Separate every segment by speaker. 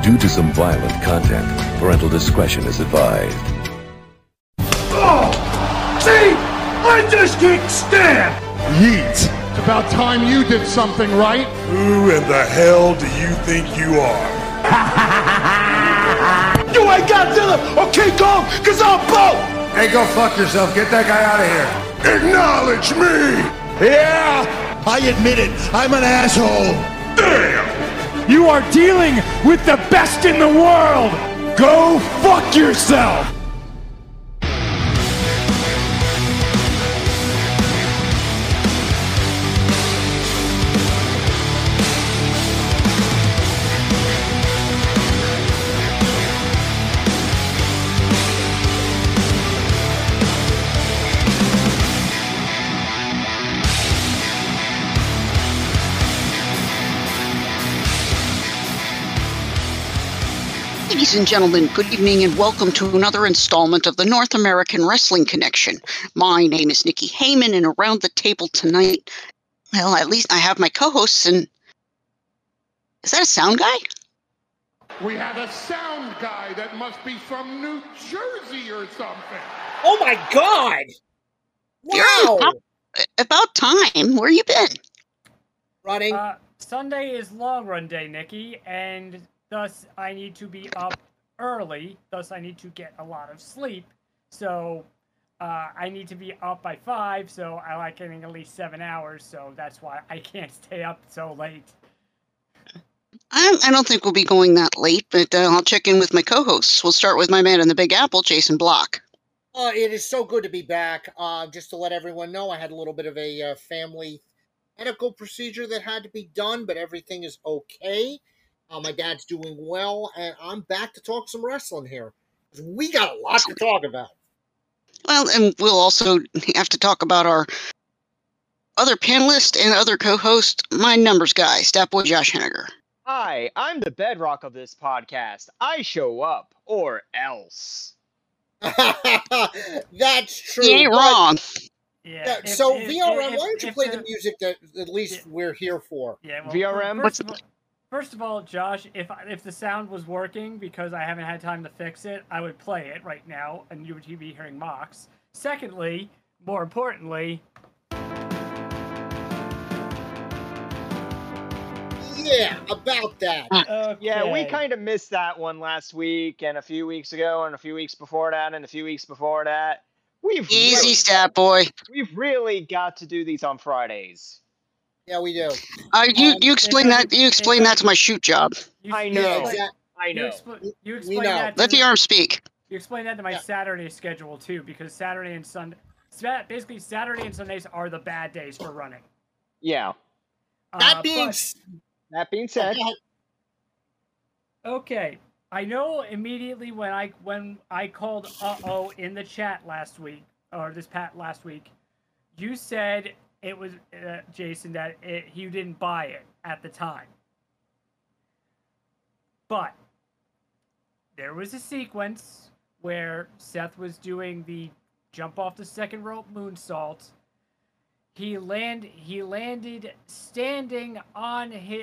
Speaker 1: Due to some violent content, parental discretion is advised.
Speaker 2: Oh! See? I just kicked Stan!
Speaker 3: Yeet! It's about time you did something right.
Speaker 2: Who in the hell do you think you are? You ain't Godzilla or King Kong, cause I'm both!
Speaker 3: Hey, go fuck yourself. Get that guy out of here.
Speaker 2: Acknowledge me! Yeah!
Speaker 3: I admit it. I'm an asshole.
Speaker 2: Damn!
Speaker 4: You are dealing with the best in the world! Go fuck yourself!
Speaker 5: Ladies and gentlemen, good evening and welcome to another installment of the North American Wrestling Connection. My name is Nikki Heyman, and around the table tonight, well, at least I have my co-hosts, and is that a sound guy?
Speaker 3: We have a sound guy that must be from New Jersey or something.
Speaker 6: Oh my God! Wow!
Speaker 5: Yeah, about time. Where you been?
Speaker 6: Running.
Speaker 7: Sunday is long run day, Nikki, and thus I need to be up early, thus I need to get a lot of sleep, so I need to be up by 5, so I like getting at least 7 hours, so that's why I can't stay up so late.
Speaker 5: I don't think we'll be going that late, but I'll check in with my co-hosts. We'll start with my man in the Big Apple, Jason Block.
Speaker 6: It is so good to be back. Just to let everyone know, I had a little bit of a family medical procedure that had to be done, but everything is okay. My dad's doing well, and I'm back to talk some wrestling here. We got a lot to talk about.
Speaker 5: Well, and we'll also have to talk about our other panelist and other co-host, my numbers guy, Statboy Josh Henniger.
Speaker 8: Hi, I'm the bedrock of this podcast. I show up, or else.
Speaker 6: That's true.
Speaker 5: You ain't wrong.
Speaker 7: Yeah.
Speaker 6: VRM, why don't you play the music that at least we're here for?
Speaker 7: Yeah. Well,
Speaker 8: VRM.
Speaker 7: First of all, Josh, if the sound was working because I haven't had time to fix it, I would play it right now, and you would be hearing Mox. Secondly, more importantly,
Speaker 6: yeah, about that.
Speaker 7: okay.
Speaker 8: Yeah, we kind of missed that one last week, and a few weeks ago, and a few weeks before that, and a few weeks before that.
Speaker 5: Easy, Statboy.
Speaker 8: We've really got to do these on Fridays.
Speaker 6: Yeah, we do.
Speaker 5: You explain that. You explain that to my shoot job.
Speaker 8: I know.
Speaker 6: Yeah, exactly.
Speaker 8: I know.
Speaker 7: You explain that.
Speaker 5: Let the arm speak.
Speaker 7: You explain that to my Saturday schedule too, because Saturday and Sunday, basically Saturday and Sundays are the bad days for running.
Speaker 8: Yeah.
Speaker 6: That being
Speaker 8: said,
Speaker 7: okay, I know immediately when I called uh-oh in the chat last week, or this last week, you said it was Jason that you didn't buy it at the time. But there was a sequence where Seth was doing the jump off the second rope moonsault. He landed standing on his,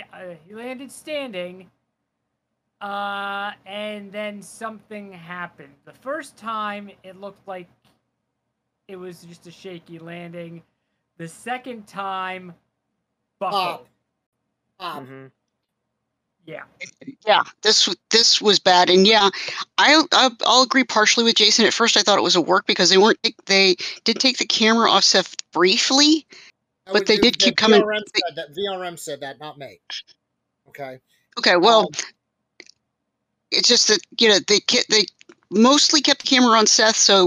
Speaker 7: and then something happened. The first time it looked like it was just a shaky landing. The second time, buckled.
Speaker 8: Mm-hmm.
Speaker 7: Yeah.
Speaker 5: Yeah, this was bad, and yeah, I'll agree partially with Jason. At first, I thought it was a work because they did take the camera off Seth briefly, but they did keep coming.
Speaker 6: VRM said that, not me. Okay.
Speaker 5: Okay, well, it's just that they mostly kept the camera on Seth, so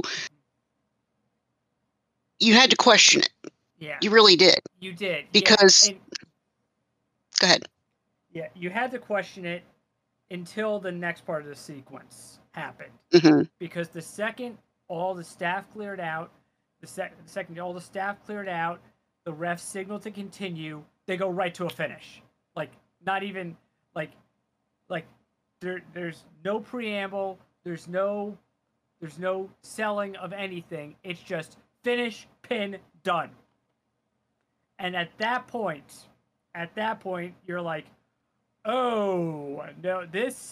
Speaker 5: you had to question it.
Speaker 7: Yeah.
Speaker 5: You really did.
Speaker 7: You did.
Speaker 5: Because go ahead.
Speaker 7: Yeah, you had to question it until the next part of the sequence happened.
Speaker 5: Mm-hmm.
Speaker 7: Because the second all the staff cleared out, the ref signaled to continue, they go right to a finish. Like, not even, like there's no preamble, there's no selling of anything. It's just finish, pin, done. And at that point, you're like, Oh no, this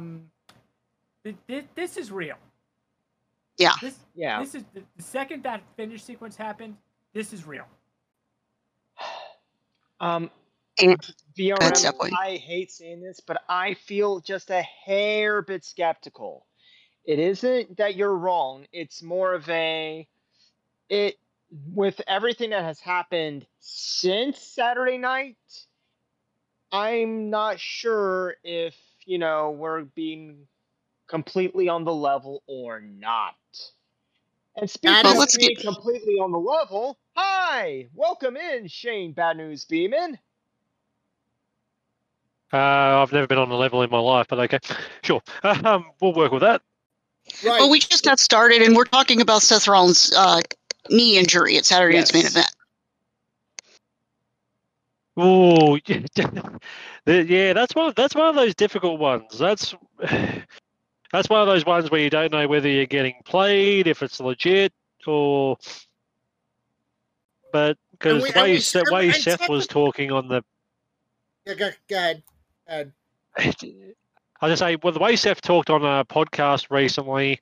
Speaker 7: is real.
Speaker 5: Yeah.
Speaker 7: This is the second that finish sequence happened. This is real.
Speaker 5: And-
Speaker 8: VRM,
Speaker 5: That's that way.
Speaker 8: I hate saying this, but I feel just a hair bit skeptical. It isn't that you're wrong. It's more of with everything that has happened since Saturday night, I'm not sure if, we're being completely on the level or not. And speaking
Speaker 5: Well,
Speaker 8: of
Speaker 5: let's
Speaker 8: being
Speaker 5: get-
Speaker 8: completely on the level, hi! Welcome in, Shane Bad News Beeman.
Speaker 9: I've never been on a level in my life, but okay. Sure. We'll work with that.
Speaker 6: Right.
Speaker 5: Well, we just got started, and we're talking about Seth Rollins' knee injury at Saturday night's main event.
Speaker 9: Oh, yeah. That's one of those difficult ones. That's one of those ones where you don't know whether you're getting played, if it's legit, or. But because the way Seth was talking on the.
Speaker 6: Yeah, go ahead.
Speaker 9: I'll just say, well, the way Seth talked on a podcast recently,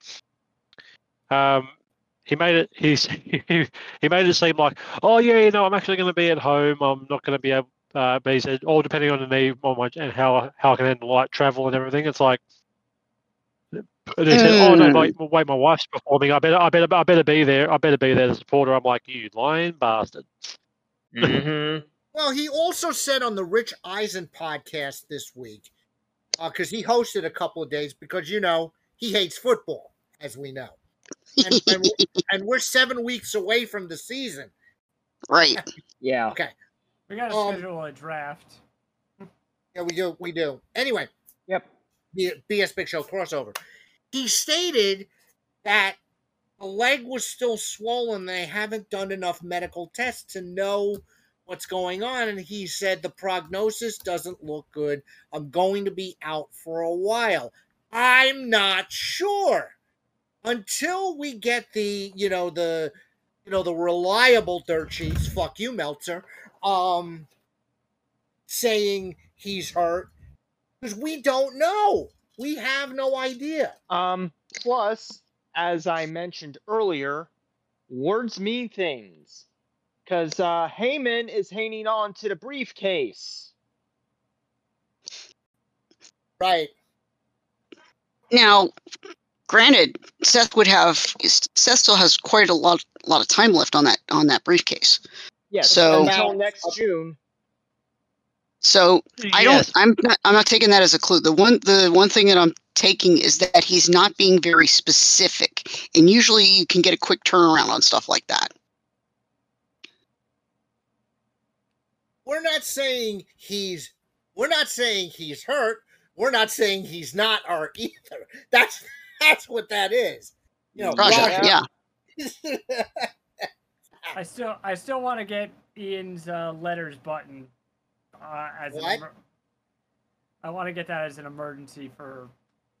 Speaker 9: he made it. He made it seem like, oh yeah, I'm actually going to be at home. I'm not going to be able. But he said, all depending on the knee, and how I can handle light travel and everything. It's like, and he said, oh no, wait, my wife's performing. I better be there. I better be there to support her. I'm like, you lying bastard.
Speaker 8: Mm-hmm.
Speaker 6: Well, he also said on the Rich Eisen podcast this week, because he hosted a couple of days, because he hates football, as we know, and we're 7 weeks away from the season.
Speaker 5: Right.
Speaker 8: Yeah.
Speaker 6: Okay.
Speaker 7: We got to schedule a draft.
Speaker 6: Yeah, we do. Anyway.
Speaker 8: Yep.
Speaker 6: The BS Big Show crossover. He stated that the leg was still swollen. They haven't done enough medical tests to know what's going on. And he said the prognosis doesn't look good. I'm going to be out for a while. I'm not sure. Until we get the reliable dirt sheets, fuck you, Meltzer, saying he's hurt, because we don't know. We have no idea.
Speaker 8: Plus, as I mentioned earlier, words mean things. Because Heyman is hanging on to the briefcase.
Speaker 6: Right.
Speaker 5: Now, granted, Seth still has quite a lot of time left on that briefcase.
Speaker 8: Yes.
Speaker 5: So
Speaker 8: until next June.
Speaker 5: So
Speaker 9: Yes.
Speaker 5: I'm not taking that as a clue. The one thing that I'm taking is that he's not being very specific, and usually you can get a quick turnaround on stuff like that.
Speaker 6: We're not saying he's hurt. We're not saying he's not hurt either. That's what that is.
Speaker 5: Raja, yeah.
Speaker 7: I still want to get Ian's letters button as
Speaker 6: what?
Speaker 7: I want to get that as an emergency for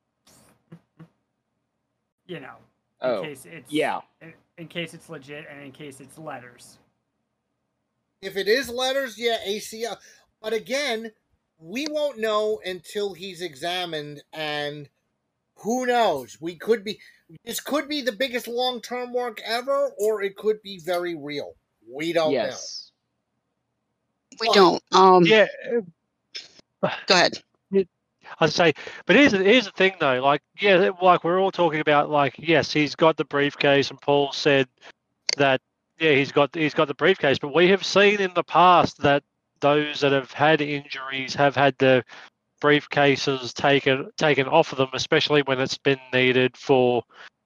Speaker 7: in case it's in case it's legit and in case it's letters.
Speaker 6: If it is letters, yeah, ACL. But again, we won't know until he's examined, and who knows? This could be the biggest long-term work ever, or it could be very real. We don't know.
Speaker 5: We don't.
Speaker 9: Yeah.
Speaker 5: Go ahead.
Speaker 9: I'd say, but here's the thing though. Like, yeah, like we're all talking about. Like, yes, he's got the briefcase, and Paul said that. Yeah, he's got the briefcase, but we have seen in the past that those that have had injuries have had the briefcases taken off of them, especially when it's been needed for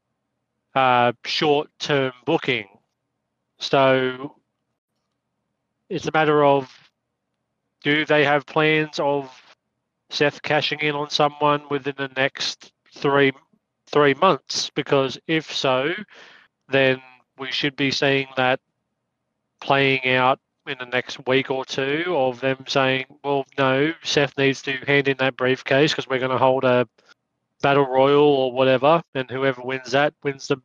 Speaker 9: short-term booking. So it's a matter of, do they have plans of Seth cashing in on someone within the next three months? Because if so, then we should be seeing that playing out in the next week or two of them saying, well, no, Seth needs to hand in that briefcase because we're going to hold a battle royal or whatever, and whoever wins that wins the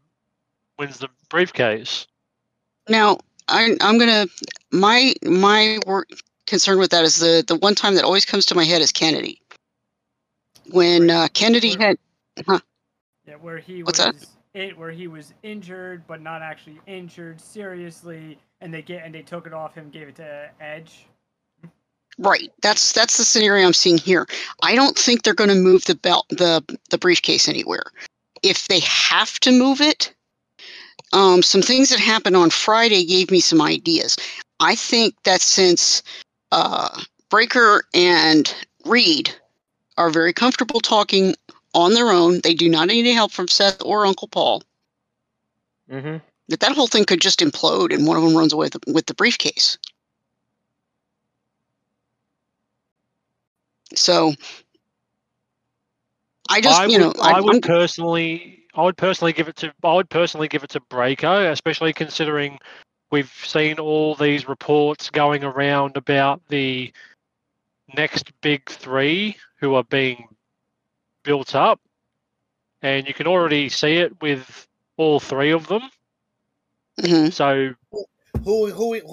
Speaker 9: briefcase.
Speaker 5: Now, I'm gonna my concerned with that is the one time that always comes to my head is Kennedy. When Kennedy had,
Speaker 7: where he
Speaker 5: what's
Speaker 7: was
Speaker 5: that?
Speaker 7: where he was injured but not actually injured seriously, and they took it off him, gave it to Edge.
Speaker 5: Right. That's the scenario I'm seeing here. I don't think they're going to move the belt, the briefcase anywhere. If they have to move it, some things that happened on Friday gave me some ideas. I think that since Breaker and Reed are very comfortable talking on their own, they do not need any help from Seth or Uncle Paul.
Speaker 8: Mm-hmm.
Speaker 5: That whole thing could just implode and one of them runs away with the briefcase. So I just,
Speaker 9: I would personally give it to Breaker, especially considering we've seen all these reports going around about the next big three who are being built up, and you can already see it with all three of them.
Speaker 5: Mm-hmm.
Speaker 9: So
Speaker 6: who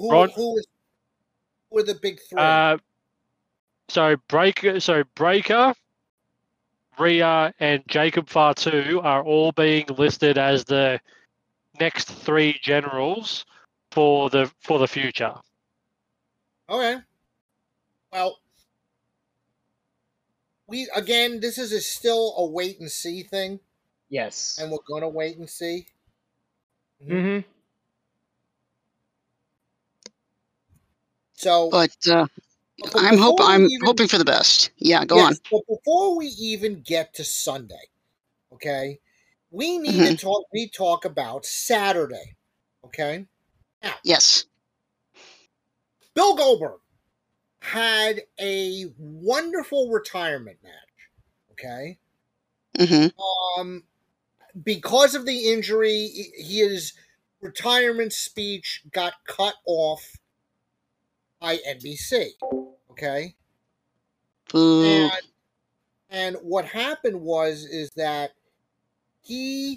Speaker 6: are the big three?
Speaker 9: So Breaker, Rhea, and Jacob Fatu are all being listed as the next three generals for the future.
Speaker 6: Okay. Well, this is still a wait and see thing.
Speaker 8: Yes.
Speaker 6: And we're gonna wait and see.
Speaker 8: Mm-hmm.
Speaker 6: So,
Speaker 5: but I'm hoping for the best. Yeah, go on.
Speaker 6: But before we even get to Sunday, okay, we need to talk about Saturday. Okay. Now,
Speaker 5: yes.
Speaker 6: Bill Goldberg had a wonderful retirement match. Okay.
Speaker 5: Mm-hmm.
Speaker 6: Because of the injury, his retirement speech got cut off by NBC. Okay. And what happened is that he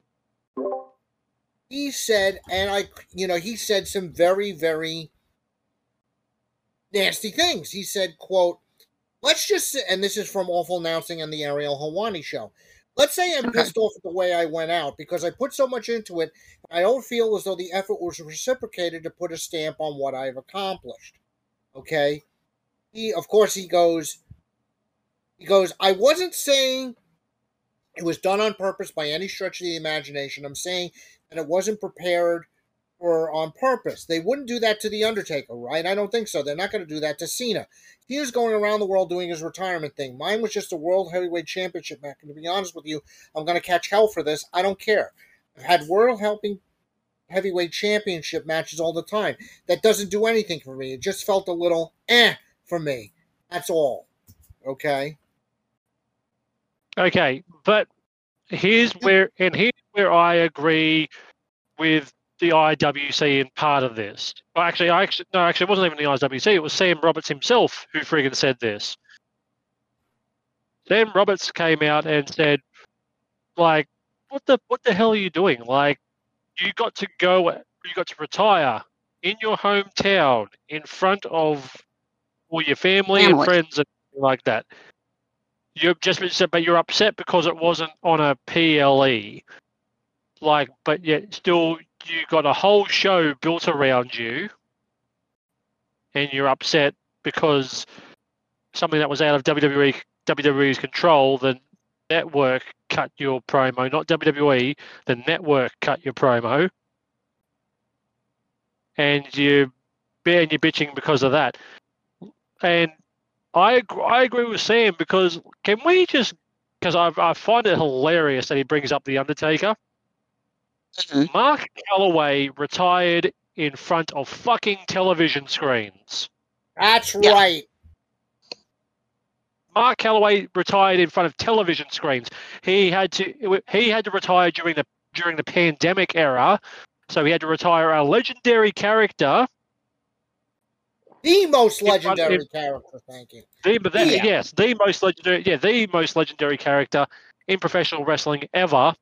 Speaker 6: said, and he said some very, very nasty things. He said, quote, let's just say, and this is from Awful Announcing and the Ariel Helwani show. Let's say I'm pissed off at the way I went out because I put so much into it. I don't feel as though the effort was reciprocated to put a stamp on what I've accomplished. Okay. He goes, I wasn't saying it was done on purpose by any stretch of the imagination. I'm saying that it wasn't prepared or on purpose. They wouldn't do that to The Undertaker, right? I don't think so. They're not going to do that to Cena. He was going around the world doing his retirement thing. Mine was just a World Heavyweight Championship match. And to be honest with you, I'm going to catch hell for this. I don't care. I've had World Heavyweight Championship matches all the time. That doesn't do anything for me. It just felt a little for me. That's all. Okay?
Speaker 9: Okay, but here's where I agree with the IWC in part of this. Well, actually, it wasn't even the IWC. It was Sam Roberts himself who friggin' said this. Sam Roberts came out and said, like, what the hell are you doing? Like, you got to retire in your hometown in front of all your family and friends and like that. But you're upset because it wasn't on a PLE. Like, but yet still you got a whole show built around you, and you're upset because something that was out of WWE's control, the network cut your promo, not WWE, the network cut your promo, and you're bitching because of that. And I agree with Sam because I find it hilarious that he brings up The Undertaker. Mm-hmm. Mark Calloway retired in front of fucking television screens.
Speaker 6: That's right.
Speaker 9: Mark Calloway retired in front of television screens. He had to retire during the pandemic era, so he had to retire a legendary character.
Speaker 6: The most legendary character, thank you.
Speaker 9: The most legendary character in professional wrestling ever,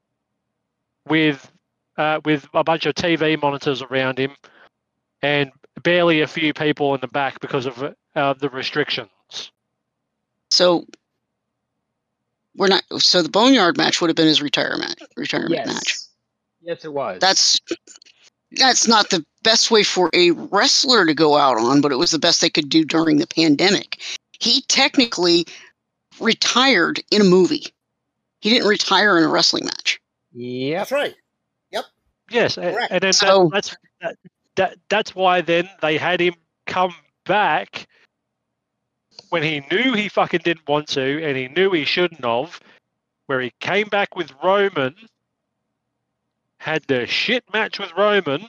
Speaker 9: with a bunch of TV monitors around him, and barely a few people in the back because of the restrictions.
Speaker 5: So we're not. So the Boneyard match would have been his retirement match.
Speaker 8: Yes, it was.
Speaker 5: That's not the best way for a wrestler to go out on, but it was the best they could do during the pandemic. He technically retired in a movie. He didn't retire in a wrestling match.
Speaker 8: Yeah,
Speaker 6: That's right. Yep.
Speaker 9: Yes,
Speaker 6: Correct.
Speaker 9: and then
Speaker 5: So-
Speaker 9: that's why then they had him come back when he knew he fucking didn't want to, and he knew he shouldn't have. Where he came back with Roman, had the shit match with Roman,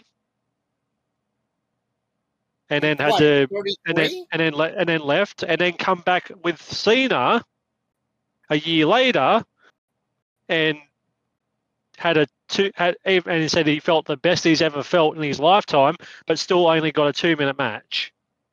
Speaker 9: and then had
Speaker 6: What,
Speaker 9: to
Speaker 6: 33?
Speaker 9: and then left, and then come back with Cena a year later, and and he said he felt the best he's ever felt in his lifetime, but still only got a 2-minute match.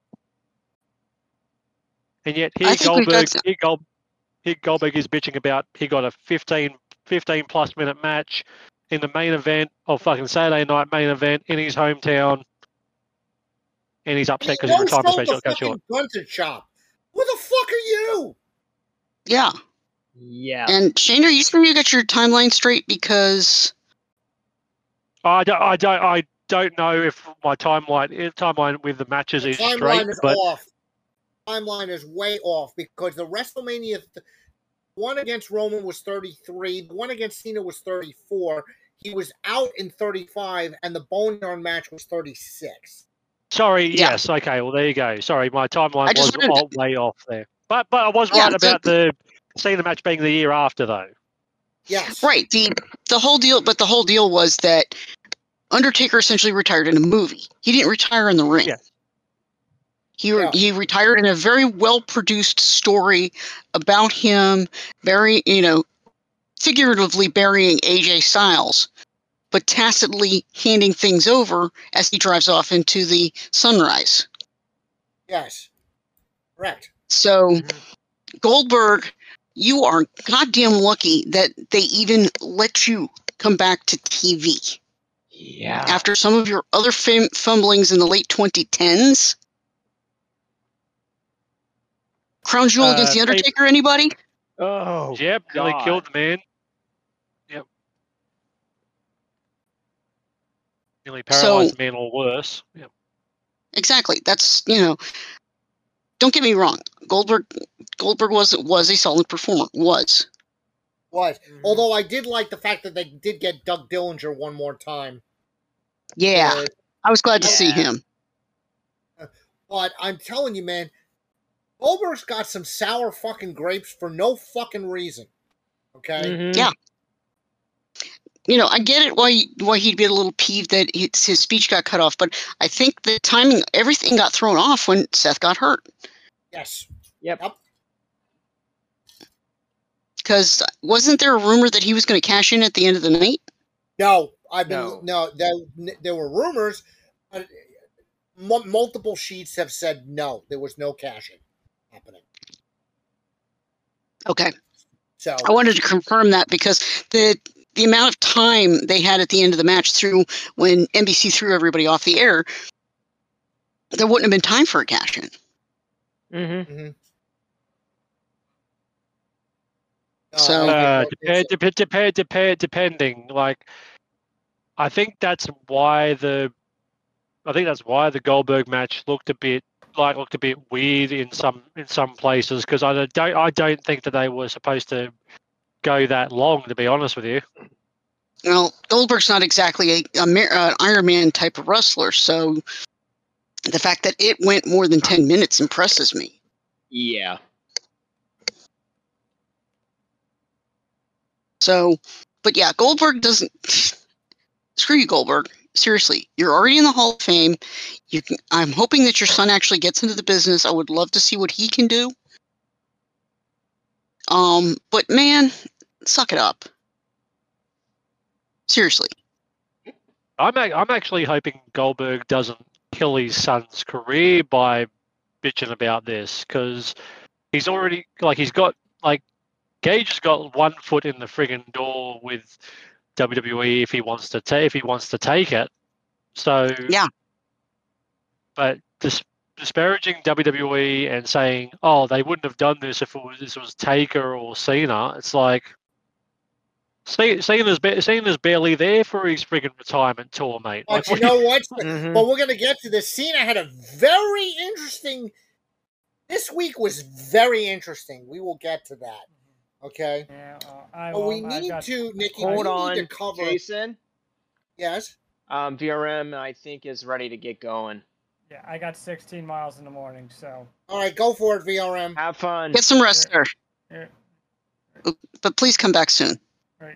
Speaker 9: And yet here Goldberg is bitching about he got a 15 plus minute match in the main event of fucking Saturday night main event in his hometown, and he's upset because his retirement special got short.
Speaker 6: Gunter chop. Who the fuck are you?
Speaker 5: Yeah.
Speaker 8: Yeah.
Speaker 5: And Shane, are you sure you got your timeline straight? Because
Speaker 9: I don't know if my timeline with the matches is straight,
Speaker 6: Timeline is
Speaker 9: but
Speaker 6: off. Timeline is way off because the WrestleMania one against Roman was 33, the one against Cena was 34. He was out in 35, and the Boneyard match was 36.
Speaker 9: sorry,
Speaker 5: Yeah.
Speaker 9: yes, okay, well there you go. Sorry, my timeline
Speaker 5: I just
Speaker 9: was
Speaker 5: wanted
Speaker 9: way off there, but I was
Speaker 5: Yeah,
Speaker 9: right about the Cena match being the year after though.
Speaker 6: Yes.
Speaker 5: right, the whole deal was that Undertaker essentially retired in a movie. He didn't retire in the ring.
Speaker 9: Yeah.
Speaker 5: He retired in a very well produced story about him, figuratively burying AJ Styles, but tacitly handing things over as he drives off into the sunrise.
Speaker 6: Yes. Correct.
Speaker 5: So, Goldberg, you are goddamn lucky that they even let you come back to TV.
Speaker 8: Yeah.
Speaker 5: After some of your other fumblings in the late 2010s. Crown Jewel against The Undertaker, anybody?
Speaker 8: Oh.
Speaker 9: Yep, nearly
Speaker 8: God.
Speaker 9: killed the man. Yep. Nearly paralyzed the man or worse. Yep.
Speaker 5: Exactly. That's, don't get me wrong. Goldberg was a solid performer. Was.
Speaker 6: Although I did like the fact that they did get Doug Dillinger one more time.
Speaker 5: Yeah. I was glad to see him.
Speaker 6: But I'm telling you, man, Goldberg's got some sour fucking grapes for no fucking reason. Okay?
Speaker 8: Mhm.
Speaker 5: Yeah. I get it why he'd be a little peeved that his speech got cut off, but I think the timing, everything got thrown off when Seth got hurt.
Speaker 6: Yes.
Speaker 8: Yep.
Speaker 5: Because wasn't there a rumor that he was going to cash in at the end of the night?
Speaker 6: No. There were rumors, but multiple sheets have said no. There was no cashing happening.
Speaker 5: Okay.
Speaker 6: So
Speaker 5: I wanted to confirm that because the amount of time they had at the end of the match through when NBC threw everybody off the air, there wouldn't have been time for a cash in.
Speaker 8: Mm-hmm.
Speaker 5: So
Speaker 9: depending. Like, I think that's why the Goldberg match looked a bit weird in some places, because I don't think that they were supposed to go that long, to be honest with you.
Speaker 5: Well, Goldberg's not exactly an Iron Man type of wrestler, so the fact that it went more than 10 minutes impresses me.
Speaker 8: Yeah.
Speaker 5: So, but yeah, Goldberg doesn't... Screw you, Goldberg. Seriously, you're already in the Hall of Fame. I'm hoping that your son actually gets into the business. I would love to see what he can do. But man, suck it up. Seriously.
Speaker 9: I'm actually hoping Goldberg doesn't kill his son's career by bitching about this, because he's already Gage has got one foot in the friggin' door with WWE if he wants to take it. So
Speaker 5: yeah,
Speaker 9: but disparaging WWE and saying, "Oh, they wouldn't have done this if this was Taker or Cena," it's like Cena's barely there for his friggin' retirement tour, mate.
Speaker 6: But
Speaker 9: Like,
Speaker 6: you know what?
Speaker 8: Mhm.
Speaker 6: But we're going to get to this. Cena had a very interesting. This week was very interesting. We will get to that. Okay.
Speaker 7: Yeah,
Speaker 6: But we need to, Nikki.
Speaker 8: Hold
Speaker 6: we
Speaker 8: on,
Speaker 6: need to cover.
Speaker 8: Jason.
Speaker 6: Yes.
Speaker 8: VRM, I think, is ready to get going.
Speaker 7: Yeah, I got 16 miles in the morning, so.
Speaker 6: All right, go for it, VRM.
Speaker 8: Have fun.
Speaker 5: Get some rest, sir.
Speaker 7: Yeah.
Speaker 5: But please come back soon.
Speaker 7: Right.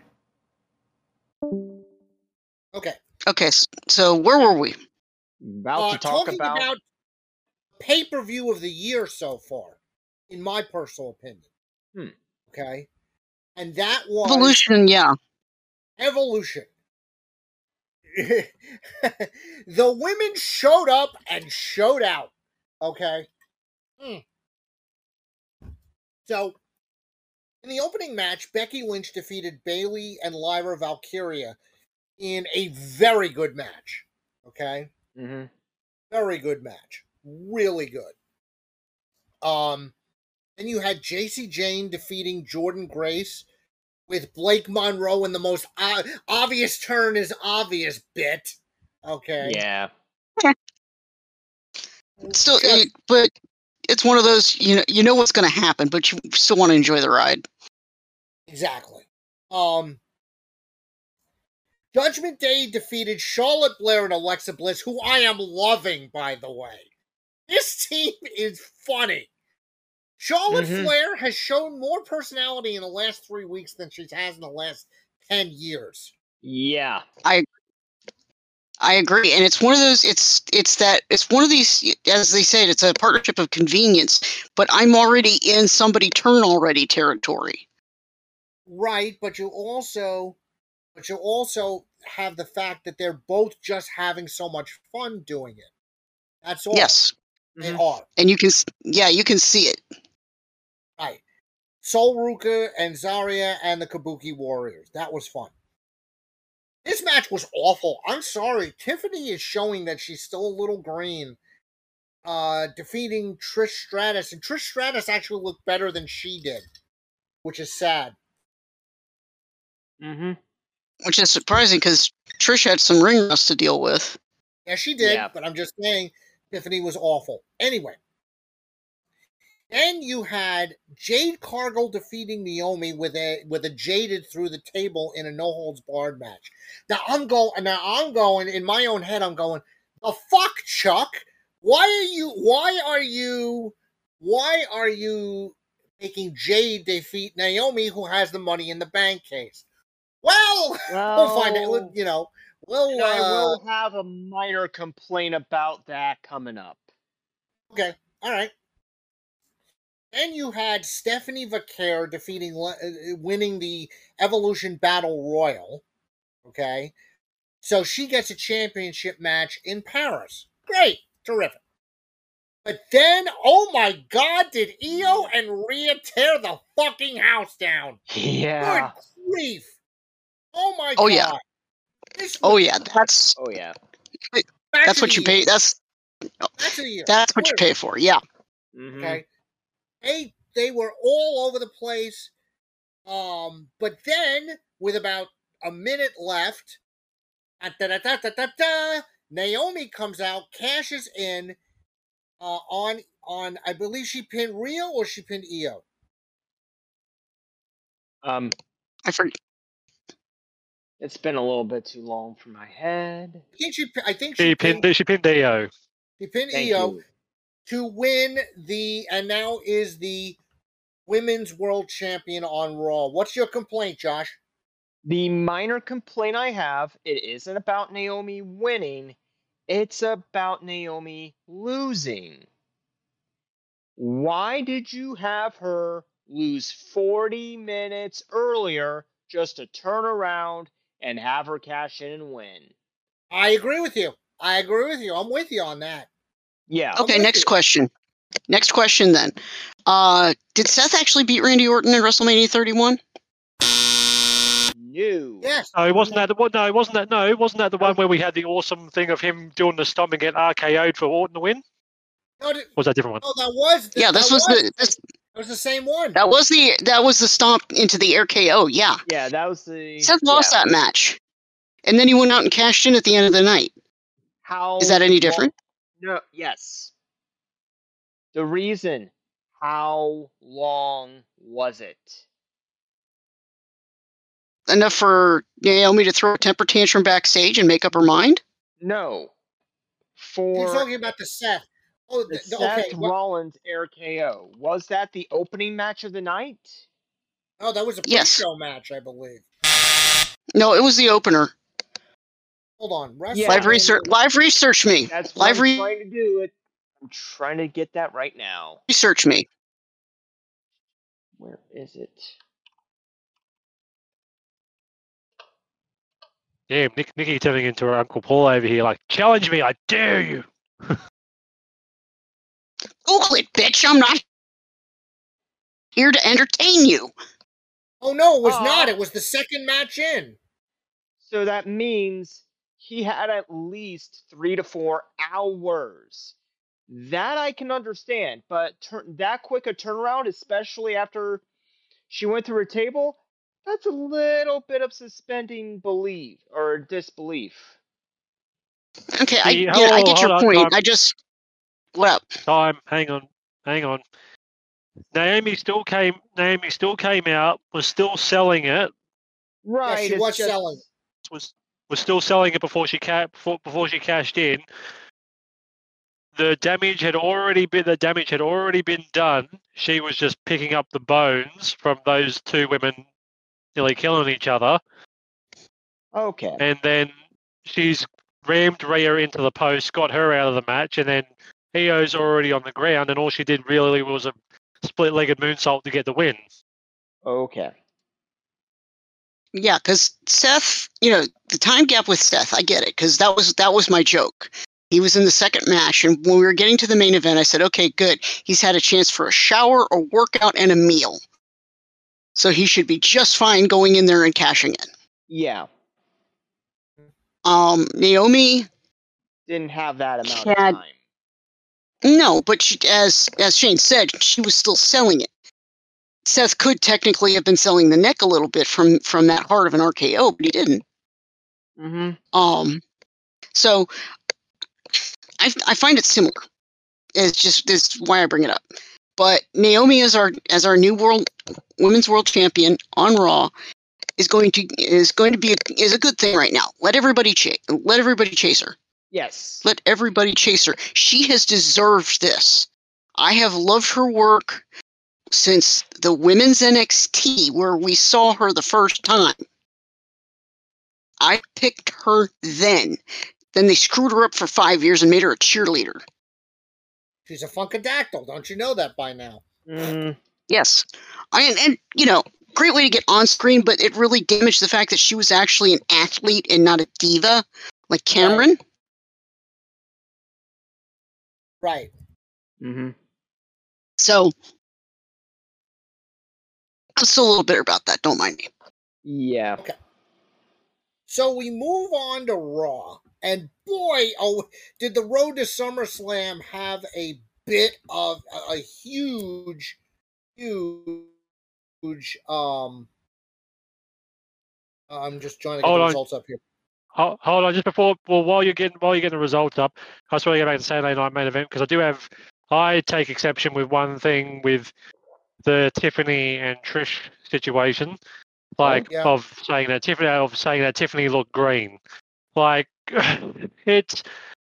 Speaker 6: Okay.
Speaker 5: Okay, so where were we?
Speaker 8: About to talk
Speaker 6: talking about pay-per-view of the year so far, in my personal opinion. Okay. And that was
Speaker 5: Evolution, yeah.
Speaker 6: Evolution. The women showed up and showed out. Okay. So, in the opening match, Becky Lynch defeated Bayley and Lyra Valkyria in a very good match. Okay.
Speaker 8: Mm-hmm.
Speaker 6: Very good match. Really good. Then you had JC Jane defeating Jordan Grace with Blake Monroe in the most obvious turn is obvious bit. Okay.
Speaker 8: Yeah.
Speaker 5: Still, but it's one of those, you know what's going to happen, but you still want to enjoy the ride.
Speaker 6: Exactly. Judgment Day defeated Charlotte Flair and Alexa Bliss, who I am loving, by the way. This team is funny. Charlotte Flair has shown more personality in the last 3 weeks than she has in the last 10 years.
Speaker 8: Yeah.
Speaker 5: I agree, and it's one of those. It's one of these, as they said, it's a partnership of convenience. But I'm already in somebody turn already territory.
Speaker 6: Right, but you also have the fact that they're both just having so much fun doing it. That's all.
Speaker 5: Yes,
Speaker 6: they are,
Speaker 5: and you can see it.
Speaker 6: Right, Sol Ruka and Zarya and the Kabuki Warriors. That was fun. This match was awful. I'm sorry. Tiffany is showing that she's still a little green. Defeating Trish Stratus. And Trish Stratus actually looked better than she did. Which is sad.
Speaker 8: Mm-hmm.
Speaker 5: Which is surprising because Trish had some ring rust to deal with.
Speaker 6: Yeah, she did.
Speaker 8: Yeah.
Speaker 6: But I'm just saying Tiffany was awful. Anyway. Then you had Jade Cargill defeating Naomi with a jaded through the table in a no holds barred match. Now I'm going in my own head. I'm going, the fuck, Chuck? Why are you making Jade defeat Naomi, who has the Money in the Bank case? Well, we'll find out.
Speaker 8: I will have a minor complaint about that coming up.
Speaker 6: Okay, all right. Then you had Stephanie Vaquer winning the Evolution Battle Royal. Okay. So she gets a championship match in Paris. Great. Terrific. But then, oh my God, did Io and Rhea tear the fucking house down?
Speaker 8: Yeah.
Speaker 6: Good grief. Oh my
Speaker 5: Oh,
Speaker 6: God.
Speaker 5: yeah. That's what you pay. That's
Speaker 6: a year.
Speaker 5: That's what you pay for. Yeah.
Speaker 8: Mm-hmm.
Speaker 6: Okay. They were all over the place. But then, with about a minute left, Naomi comes out, cashes in on I believe she pinned Rhea or she pinned Io.
Speaker 5: I forget.
Speaker 8: It's been a little bit too long for my head.
Speaker 6: I think
Speaker 9: she pinned Io.
Speaker 6: She pinned
Speaker 8: Thank
Speaker 6: Io
Speaker 8: you.
Speaker 6: to win and now is the Women's World Champion on Raw. What's your complaint, Josh?
Speaker 8: The minor complaint I have, it isn't about Naomi winning, it's about Naomi losing. Why did you have her lose 40 minutes earlier just to turn around and have her cash in and win?
Speaker 6: I agree with you. I'm with you on that.
Speaker 8: Yeah.
Speaker 5: Okay, next question. Next question then. Did Seth actually beat Randy Orton in WrestleMania 31?
Speaker 8: No.
Speaker 6: Yes.
Speaker 9: No, wasn't that the one? No, wasn't that? No, wasn't that the one where we had the awesome thing of him doing the stomp and getting RKO'd for Orton to win?
Speaker 6: No,
Speaker 9: Was that a different one?
Speaker 6: no, that was.
Speaker 5: Yeah, this was
Speaker 6: That was the same one.
Speaker 5: that was the stomp into the RKO. Yeah,
Speaker 8: Yeah, that was the.
Speaker 5: Seth lost that match, and then he went out and cashed in at the end of the night.
Speaker 8: How
Speaker 5: Is that any different?
Speaker 8: No. Yes. The reason. How long was it?
Speaker 5: Enough for Naomi to throw a temper tantrum backstage and make up her mind?
Speaker 8: No.
Speaker 6: You're
Speaker 8: For
Speaker 6: talking about the Seth. Oh,
Speaker 8: the
Speaker 6: okay.
Speaker 8: Seth Rollins RKO. Was that the opening match of the night?
Speaker 6: Oh, that was a
Speaker 5: Yes.
Speaker 6: pre-show match, I believe.
Speaker 5: No, it was the opener.
Speaker 6: Hold on.
Speaker 8: Yeah.
Speaker 5: Live research me.
Speaker 8: That's what
Speaker 5: Live
Speaker 8: I'm trying to do. I'm trying to get that right now.
Speaker 5: research me.
Speaker 8: Where is it?
Speaker 9: Yeah, Nikki turning into her Uncle Paul over here, like, challenge me, I dare you.
Speaker 5: Google it, bitch. I'm not here to entertain you.
Speaker 6: Oh no, it was not. It was the second match in.
Speaker 8: So that means he had at least 3 to 4 hours. That I can understand, but that quick a turnaround, especially after she went through her table, that's a little bit of suspending belief or disbelief.
Speaker 5: Okay, I get
Speaker 9: hold
Speaker 5: your
Speaker 9: on,
Speaker 5: point.
Speaker 9: time.
Speaker 5: I just what up?
Speaker 9: Time, hang on. Naomi still came out, was still selling it,
Speaker 8: Right.
Speaker 6: Yeah, she
Speaker 8: it's
Speaker 6: was
Speaker 8: just-
Speaker 6: selling.
Speaker 9: was still selling it before she cashed in. The damage had already been done. She was just picking up the bones from those two women nearly killing each other,
Speaker 8: Okay.
Speaker 9: and then she's rammed Rhea into the post, got her out of the match, and then Io's already on the ground, and all she did really was a split-legged moonsault to get the win.
Speaker 8: Okay.
Speaker 5: Yeah, because Seth, the time gap with Seth, I get it, because that was my joke. He was in the second match, and when we were getting to the main event, I said, okay, good. He's had a chance for a shower, a workout, and a meal. So he should be just fine going in there and cashing in.
Speaker 8: Yeah.
Speaker 5: Naomi,
Speaker 8: Didn't have that amount
Speaker 5: Had-
Speaker 8: of time.
Speaker 5: no, but she, as Shane said, she was still selling it. Seth could technically have been selling the neck a little bit from that heart of an RKO, but he didn't.
Speaker 8: Mm-hmm.
Speaker 5: So I find it similar. It's just this is why I bring it up. But Naomi as our new women's world champion on Raw is going to be a good thing right now. Let everybody chase her.
Speaker 8: Yes.
Speaker 5: Let everybody chase her. She has deserved this. I have loved her work since the women's NXT where we saw her the first time. I picked her then. Then they screwed her up for 5 years and made her a cheerleader.
Speaker 6: She's a funkadactyl. Don't you know that by now?
Speaker 8: Mm-hmm.
Speaker 5: Yes. And great way to get on screen, but it really damaged the fact that she was actually an athlete and not a diva like Cameron.
Speaker 6: Right.
Speaker 8: Mm-hmm.
Speaker 5: So I'm still a little bitter about that. Don't mind me.
Speaker 8: Yeah.
Speaker 6: Okay. So we move on to Raw. And boy, did the road to SummerSlam have a bit of a huge I'm just trying to get the results up here.
Speaker 9: Hold on, just before, while you're getting the results up, I just want to go back to the Saturday Night Main Event because I take exception with one thing with the Tiffany and Trish situation, of saying that Tiffany looked green, like it's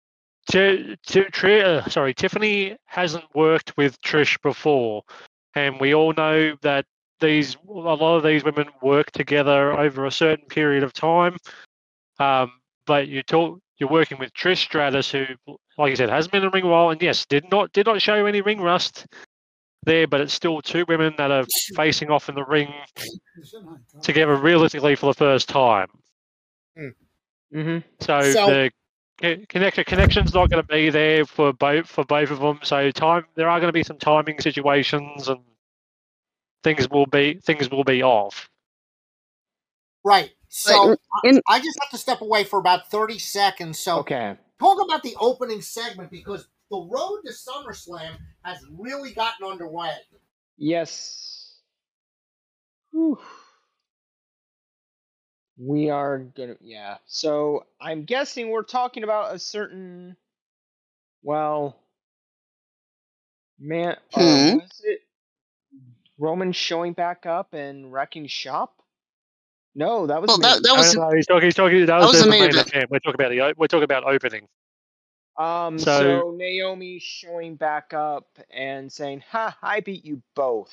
Speaker 9: Tiffany hasn't worked with Trish before, and we all know that a lot of these women work together over a certain period of time. But you're working with Trish Stratus, who, like you said, hasn't been in the ring a while, and yes, did not show any ring rust there, but it's still two women that are facing off in the ring together realistically for the first time.
Speaker 8: Mm-hmm.
Speaker 9: So the connection's not going to be there for both of them. So there are going to be some timing situations, and things will be off.
Speaker 6: Right. So
Speaker 5: in-
Speaker 6: I just have to step away for about 30 seconds. So
Speaker 8: Okay.
Speaker 6: talk about the opening segment because the road to SummerSlam has really gotten underway.
Speaker 8: Yes. Whew. We are gonna, yeah. So I'm guessing we're talking about a certain, well, man, was it Roman showing back up and wrecking shop? No, that was
Speaker 5: Well, that was
Speaker 9: No, he's talking. That was
Speaker 5: was
Speaker 9: the
Speaker 5: the main
Speaker 9: main
Speaker 5: event.
Speaker 9: event. We're talking about opening.
Speaker 8: So Naomi showing back up and saying, "Ha, I beat you both."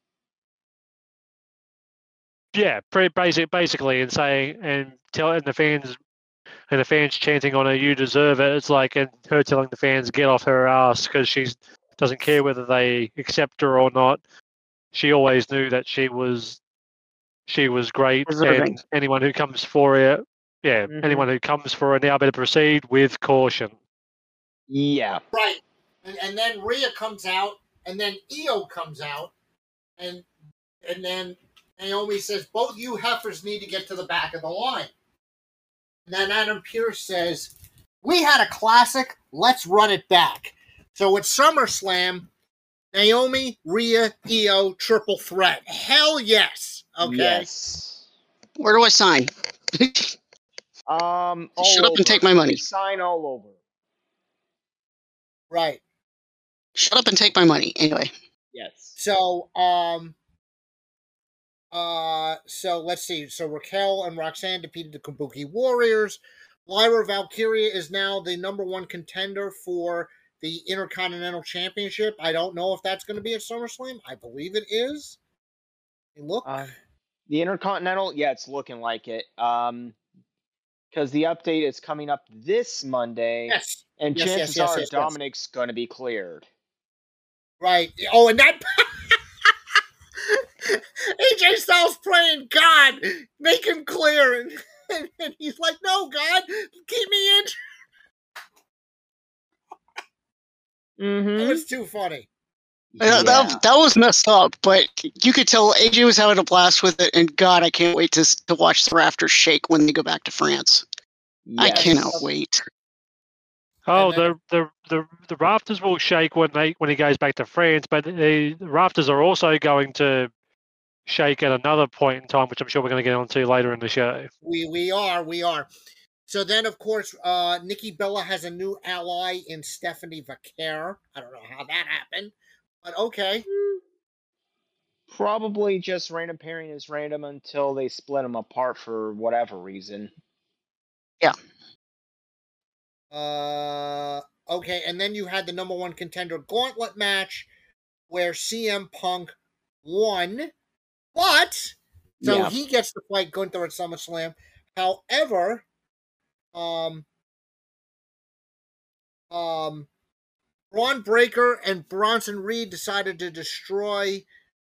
Speaker 9: Yeah, basically, and saying and telling the fans chanting on her, "You deserve it." It's like, and her telling the fans, "Get off her ass," because she doesn't care whether they accept her or not. She always knew that she was great,
Speaker 8: Deserving.
Speaker 9: and anyone who comes for her, anyone who comes for her now better proceed with caution.
Speaker 8: Yeah.
Speaker 6: Right. And then Rhea comes out, and then Io comes out, and then Naomi says, both you heifers need to get to the back of the line. And then Adam Pearce says, we had a classic, let's run it back. So at SummerSlam, Naomi, Rhea, Io, triple threat. Hell yes. Okay.
Speaker 8: Yes.
Speaker 5: Where do I sign?
Speaker 8: All
Speaker 5: Shut up and
Speaker 8: over.
Speaker 5: take my money.
Speaker 8: Sign all over.
Speaker 6: Right.
Speaker 5: Shut up and take my money. Anyway.
Speaker 8: Yes.
Speaker 6: So, so let's see. So Raquel and Roxanne defeated the Kabuki Warriors. Lyra Valkyria is now the #1 contender for the Intercontinental Championship. I don't know if that's going to be at SummerSlam. I believe it is. Hey, look.
Speaker 8: The Intercontinental, yeah, it's looking like it. Because the update is coming up this Monday.
Speaker 6: Yes.
Speaker 8: And
Speaker 6: Yes,
Speaker 8: chances
Speaker 6: yes,
Speaker 8: are
Speaker 6: yes.
Speaker 8: Dominic's going to be cleared.
Speaker 6: Right. Oh, and that AJ Styles praying, God, make him clear. And he's like, no, God, keep me in. That was too funny.
Speaker 5: Yeah. That was messed up, but you could tell AJ was having a blast with it, and God, I can't wait to watch the rafters shake when they go back to France.
Speaker 8: Yes.
Speaker 5: I cannot wait.
Speaker 9: Oh, the rafters will shake when he goes back to France, but the rafters are also going to shake at another point in time, which I'm sure we're going to get onto later in the show.
Speaker 6: We are. So then, of course, Nikki Bella has a new ally in Stephanie Vaquer. I don't know how that happened, but okay.
Speaker 8: Probably just random pairing is random until they split them apart for whatever reason.
Speaker 5: Yeah.
Speaker 6: Okay, and then you had the #1 contender gauntlet match where CM Punk won, but so he gets to fight Gunther at SummerSlam. However, Braun Breaker and Bronson Reed decided to destroy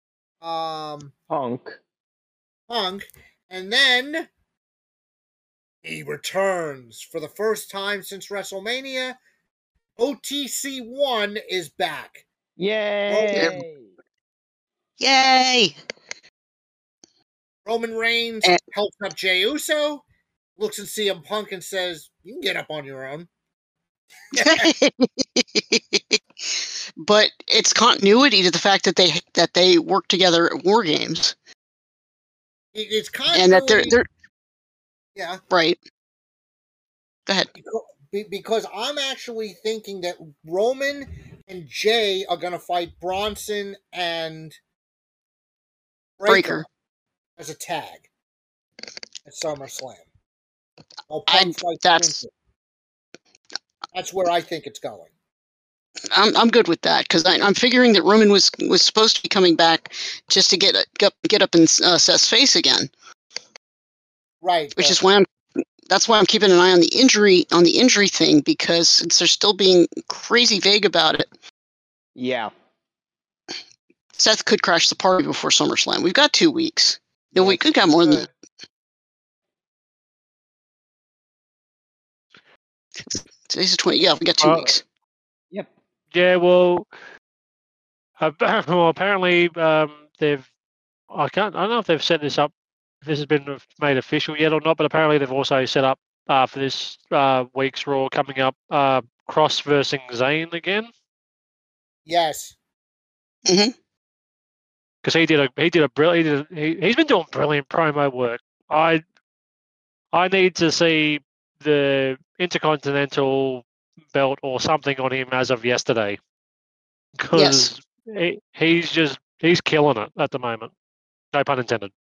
Speaker 8: Punk,
Speaker 6: and then he returns for the first time since WrestleMania. OTC1 is back.
Speaker 8: Yay!
Speaker 5: Yay!
Speaker 6: Roman Reigns helps up Jey Uso, looks at CM Punk and says, you can get up on your own.
Speaker 5: But it's continuity to the fact that they work together at War Games.
Speaker 6: It's continuity.
Speaker 5: And that they're
Speaker 6: yeah.
Speaker 5: Right. Go ahead.
Speaker 6: Because I'm actually thinking that Roman and Jay are going to fight Bronson and Breaker as a tag at SummerSlam. That's where I think it's going.
Speaker 5: I'm good with that because I'm figuring that Roman was supposed to be coming back just to get up in Seth's face again.
Speaker 6: Right.
Speaker 5: Which is why that's why I'm keeping an eye on the injury thing, because since they're still being crazy vague about it.
Speaker 8: Yeah.
Speaker 5: Seth could crash the party before SummerSlam. We've got 2 weeks. No, we could got more than that. Today's the 20th. Yeah, we got 2 weeks.
Speaker 8: Yep.
Speaker 9: Yeah, well, apparently they've. I don't know if they've set this up if this has been made official yet or not, but apparently they've also set up for this week's Raw coming up Cross versus Zayn again.
Speaker 6: Yes.
Speaker 5: Mm-hmm.
Speaker 9: Because he's been doing brilliant promo work. I need to see the Intercontinental belt or something on him as of yesterday. Because he's killing it at the moment. No pun intended.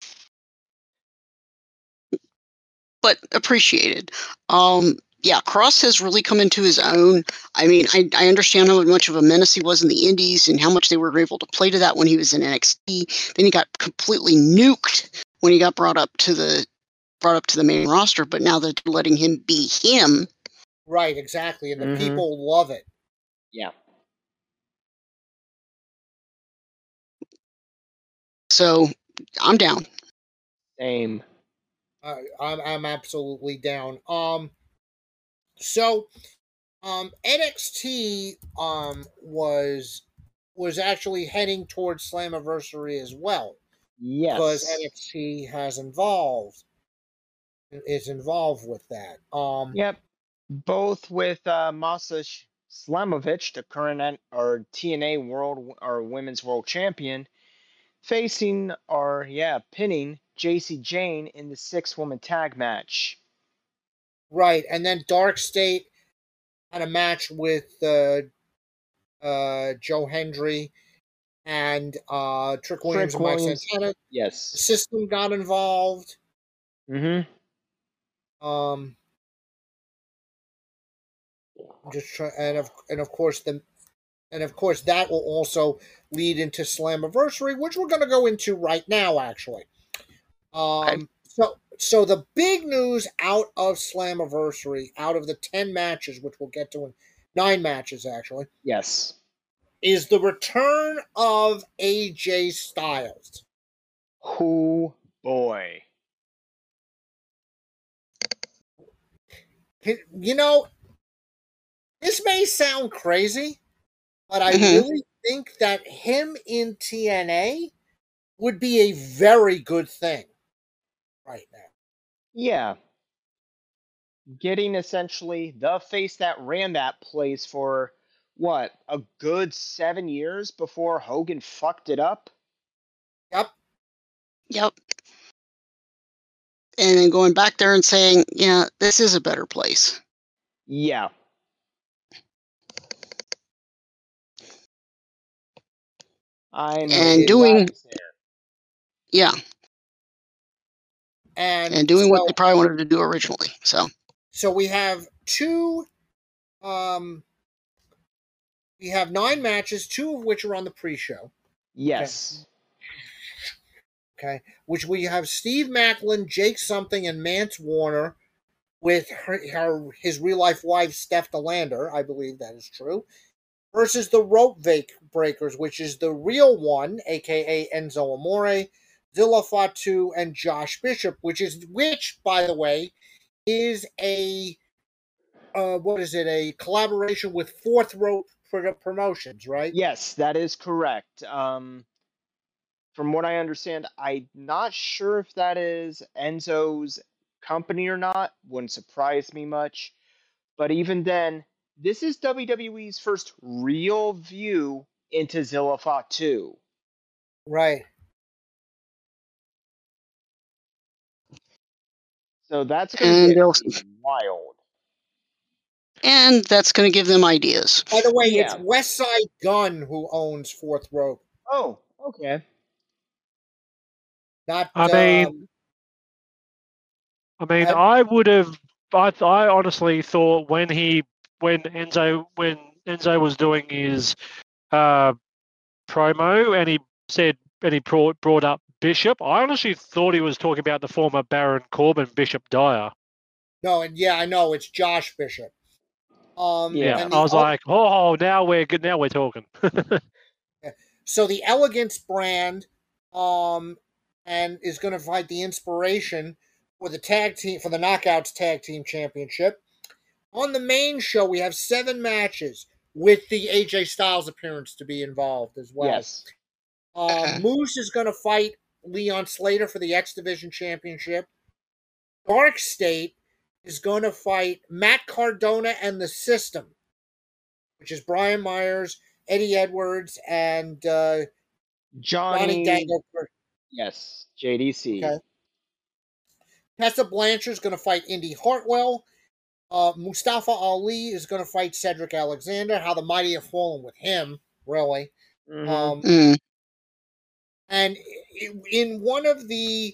Speaker 5: But appreciated. Yeah, Cross has really come into his own. I mean, I understand how much of a menace he was in the Indies and how much they were able to play to that when he was in NXT. Then he got completely nuked when he got brought up to the main roster. But now they're letting him be him.
Speaker 6: Right, exactly, and the people love it.
Speaker 8: Yeah.
Speaker 5: So I'm down.
Speaker 8: Same.
Speaker 6: I'm absolutely down. So NXT was actually heading towards Slammiversary as well.
Speaker 8: Yes.
Speaker 6: Because NXT is involved with that.
Speaker 8: Yep. Both with Masa Slamovich, the current or TNA World or Women's World Champion, facing pinning JC Jane in the 6-woman tag match.
Speaker 6: Right, and then Dark State had a match with Joe Hendry and Trick Williams and Mike Santana.
Speaker 8: Yes.
Speaker 6: The System got involved.
Speaker 8: Mm-hmm.
Speaker 6: And of course that will also lead into Slammiversary, which we're going to go into right now, actually.
Speaker 5: Okay.
Speaker 6: So the big news out of Slammiversary, out of the 10 matches, which we'll get to in 9 matches, actually.
Speaker 8: Yes.
Speaker 6: Is the return of AJ Styles.
Speaker 8: Oh, boy.
Speaker 6: You know, this may sound crazy, but I really think that him in TNA would be a very good thing right now.
Speaker 8: Yeah. Getting essentially the face that ran that place for, what, a good 7 years before Hogan fucked it up?
Speaker 5: Yep. And then going back there and saying, yeah, this is a better place.
Speaker 8: Yeah.
Speaker 5: And doing what they probably wanted to do originally.
Speaker 6: So we have we have 9 matches, 2 of which are on the pre-show.
Speaker 8: Yes.
Speaker 6: Okay. Which we have Steve Maclin, Jake Something, and Mance Warner with his real-life wife, Steph DeLander. I believe that is true. Versus the Rope Breakers, which is the real one, a.k.a. Enzo Amore, Zilla Fatu, and Josh Bishop, which, by the way, is a collaboration with Fourth Rope Promotions, right?
Speaker 8: Yes, that is correct. From what I understand, I'm not sure if that is Enzo's company or not. Wouldn't surprise me much. But even then, this is WWE's first real view into Zilla Fatu.
Speaker 6: Right.
Speaker 8: So that's going to be wild.
Speaker 5: And that's going to give them ideas.
Speaker 6: By the way, it's Westside Gunn who owns Fourth Rope.
Speaker 8: Oh, okay.
Speaker 6: Not.
Speaker 9: I honestly thought when Enzo was doing his promo and he brought up Bishop, I honestly thought he was talking about the former Baron Corbin, Bishop Dyer.
Speaker 6: No, and I know it's Josh Bishop.
Speaker 9: I was like, oh, now we're good. Now we're talking.
Speaker 6: So the Elegance brand, and is going to fight the Inspiration for the Knockouts Tag Team Championship. On the main show, we have 7 matches with the AJ Styles appearance to be involved as well.
Speaker 8: Yes.
Speaker 6: Moose is going to fight Leon Slater for the X Division Championship. Dark State is going to fight Matt Cardona and the System, which is Brian Myers, Eddie Edwards, and Johnny Dangle.
Speaker 8: Yes, JDC.
Speaker 6: Okay. Tessa Blanchard is going to fight Indy Hartwell. Mustafa Ali is going to fight Cedric Alexander. How the mighty have fallen with him, really.
Speaker 8: Mm-hmm.
Speaker 6: And in one of the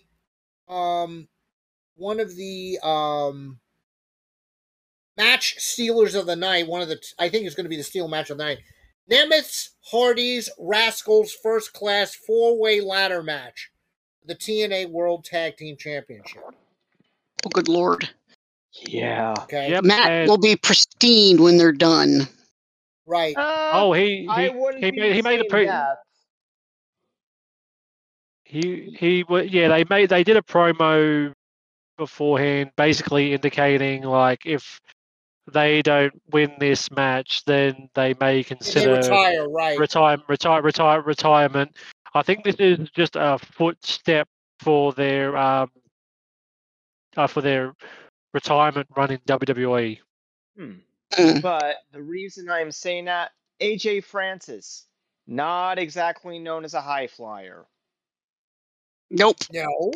Speaker 6: match stealers of the night, I think it's going to be the steal match of the night. Nemeth, Hardy's, Rascals First Class 4-way ladder match. The TNA World Tag Team Championship.
Speaker 5: Oh, good Lord.
Speaker 8: Yeah.
Speaker 6: Okay.
Speaker 9: Yep,
Speaker 5: Matt will be pristine when they're done.
Speaker 6: Right.
Speaker 9: He made a pretty. They did a promo beforehand, basically indicating like if they don't win this match, then they may consider retirement. I think this is just a footstep for their retirement run in WWE.
Speaker 8: But the reason I'm saying that, AJ Francis, not exactly known as a high flyer.
Speaker 5: Nope.
Speaker 6: No.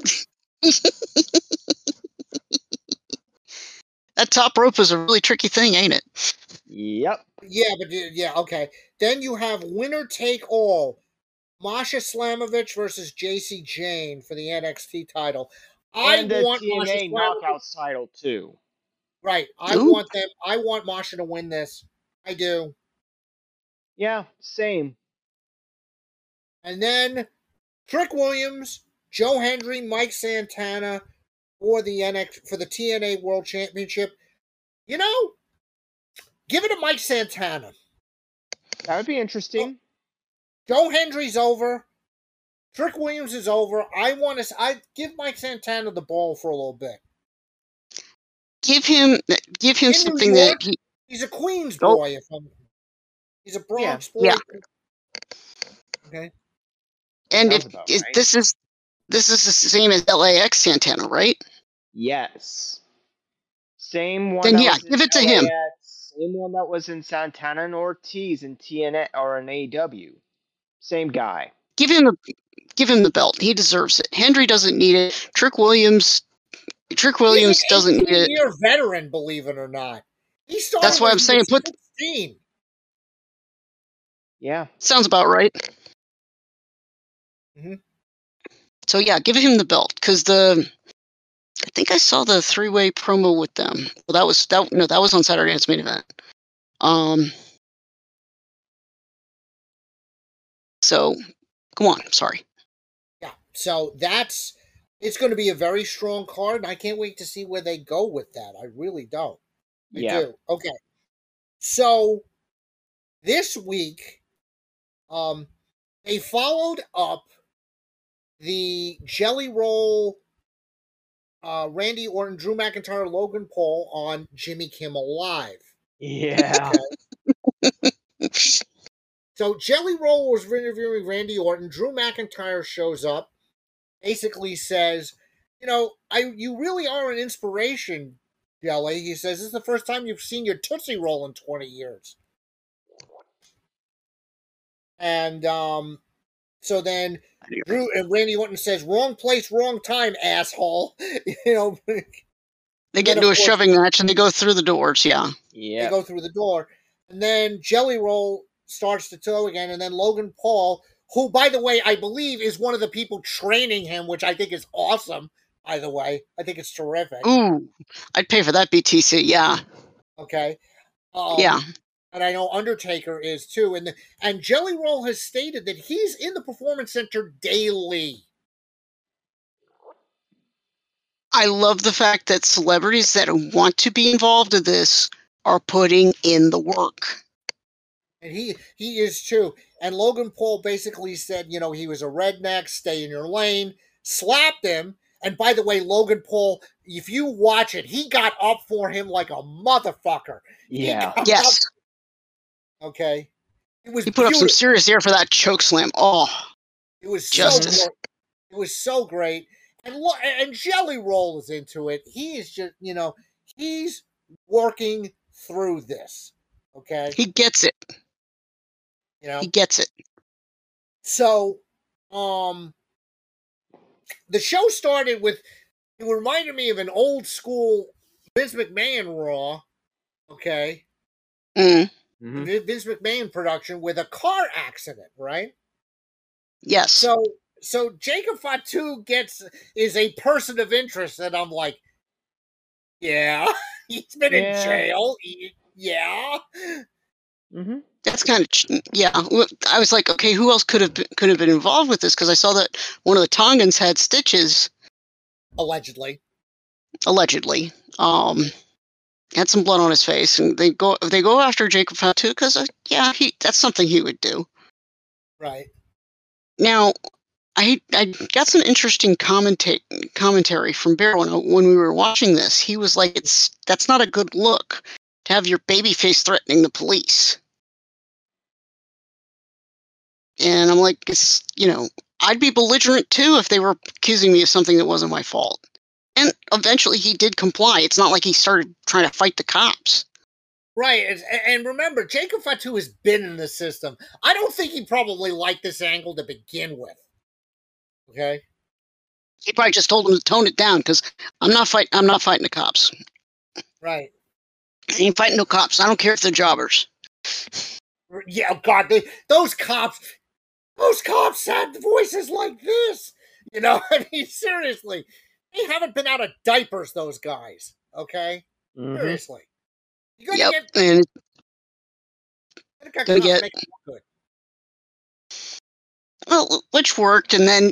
Speaker 5: That top rope is a really tricky thing, ain't it?
Speaker 8: Yep.
Speaker 6: Yeah, okay. Then you have winner take all. Masha Slamovich versus JC Jane for the NXT title.
Speaker 8: And the TNA Knockouts title too.
Speaker 6: Right. I want Masha to win this. I do.
Speaker 8: Yeah, same.
Speaker 6: And then Trick Williams, Joe Hendry, Mike Santana for the TNA World Championship. You know, give it to Mike Santana.
Speaker 8: That would be interesting.
Speaker 6: Joe Hendry's over. Trick Williams is over. I give Mike Santana the ball for a little bit.
Speaker 5: Give him something that
Speaker 6: he's a Queens boy. He's a Bronx boy.
Speaker 5: Yeah.
Speaker 6: Okay.
Speaker 5: And this is the same as LAX Santana, right?
Speaker 8: Yes. Same one.
Speaker 5: Then give it to him.
Speaker 8: Same one that was in Santana and Ortiz in TNA or in AEW. Same guy.
Speaker 5: Give him the belt. He deserves it. Hendry doesn't need it. Trick Williams doesn't need it.
Speaker 6: He's a veteran, believe it or not. He started.
Speaker 5: That's why I'm saying put
Speaker 6: 16.
Speaker 8: Yeah.
Speaker 5: Sounds about right.
Speaker 6: Mm-hmm.
Speaker 5: So yeah, give him the belt because I think I saw the 3-way promo with them. Well, that was on Saturday Night's Main Event. So come on, sorry.
Speaker 6: Yeah. So it's going to be a very strong card, and I can't wait to see where they go with that. I really don't. I do. Okay. So this week, they followed up the Jelly Roll, Randy Orton, Drew McIntyre, Logan Paul on Jimmy Kimmel Live.
Speaker 8: Yeah.
Speaker 6: Okay. So Jelly Roll was interviewing Randy Orton. Drew McIntyre shows up, basically says, you really are an inspiration, Jelly. He says, this is the first time you've seen your Tootsie Roll in 20 years. And so then Drew and Randy Orton says, wrong place, wrong time, asshole.
Speaker 5: They get into a shoving match and they go through the doors, yeah.
Speaker 6: They go through the door. And then Jelly Roll starts to toe again, and then Logan Paul, who, by the way, I believe is one of the people training him, which I think is awesome, by the way. I think it's terrific.
Speaker 5: Ooh, I'd pay for that, BTC, yeah.
Speaker 6: Okay.
Speaker 5: Yeah.
Speaker 6: And I know Undertaker is too. And Jelly Roll has stated that he's in the Performance Center daily.
Speaker 5: I love the fact that celebrities that want to be involved in this are putting in the work.
Speaker 6: And he is too. And Logan Paul basically said, he was a redneck, stay in your lane, slapped him. And by the way, Logan Paul, if you watch it, he got up for him like a motherfucker.
Speaker 8: Yeah.
Speaker 5: Yes.
Speaker 6: Okay.
Speaker 5: He put up some serious air for that choke slam. Oh.
Speaker 6: It was
Speaker 5: justice.
Speaker 6: so It was so great. And Jelly Roll is into it. He is just, he's working through this. Okay?
Speaker 5: He gets it. He gets it.
Speaker 6: So, the show started with, it reminded me of an old school Vince McMahon Raw, okay?
Speaker 5: Mm-hmm.
Speaker 6: Vince McMahon production with a car accident, right?
Speaker 5: Yes.
Speaker 6: So Jacob Fatu is a person of interest, and I'm like, yeah, he's been in jail. Yeah.
Speaker 5: Mm-hmm. That's kind of I was like, okay, who else could have been involved with this? Because I saw that one of the Tongans had stitches,
Speaker 6: allegedly.
Speaker 5: Had some blood on his face, and they go after Jacob Fatu because that's something he would do.
Speaker 6: Right.
Speaker 5: Now, I got some interesting commentary from Bear when we were watching this. He was like, that's not a good look to have your baby face threatening the police. And I'm like, I'd be belligerent too if they were accusing me of something that wasn't my fault. And eventually he did comply. It's not like he started trying to fight the cops.
Speaker 6: Right. And remember, Jacob Fatu has been in the system. I don't think he probably liked this angle to begin with. Okay?
Speaker 5: He probably just told him to tone it down because I'm not fighting the cops.
Speaker 6: Right.
Speaker 5: I ain't fighting no cops. I don't care if they're jobbers.
Speaker 6: Yeah, oh God, those cops had voices like this. I mean, seriously. They haven't been out of diapers, those guys. Okay? Mm-hmm. Seriously. You're gonna get good.
Speaker 5: Well, which worked, and then,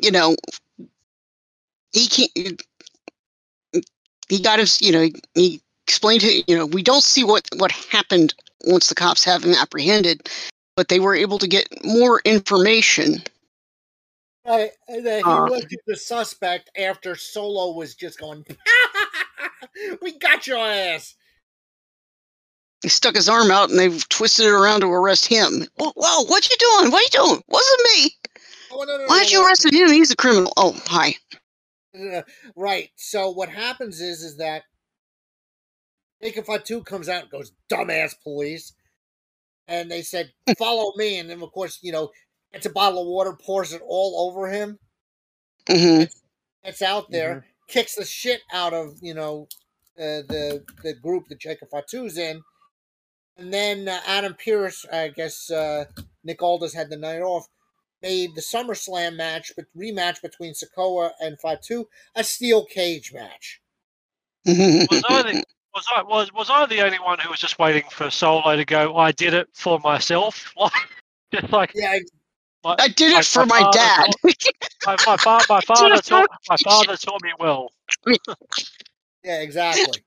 Speaker 5: he got his, he explained to, we don't see what happened once the cops have him apprehended, but they were able to get more information.
Speaker 6: Right, and then he lifted the suspect after Solo was just going, we got your ass.
Speaker 5: He stuck his arm out and they twisted it around to arrest him. Whoa, what you doing? What you doing? Wasn't me.
Speaker 6: Oh, no,
Speaker 5: Why'd you arrest him? He's a criminal. Oh, hi.
Speaker 6: Right. So what happens is that Jacob Fatu comes out and goes, dumbass police. And they said, follow me. And then, of course, gets a bottle of water, pours it all over him.
Speaker 5: Mm-hmm.
Speaker 6: It's out there, kicks the shit out of, the group that Jacob Fatu's in. And then Adam Pearce, I guess Nick Aldis had the night off, made the SummerSlam rematch between Sikoa and Fatu a steel cage match.
Speaker 9: Was I the only one who was just waiting for Solo to go, I did it for myself? Just like,
Speaker 6: yeah,
Speaker 5: I did it for my dad.
Speaker 9: My father taught me well.
Speaker 6: Yeah, exactly.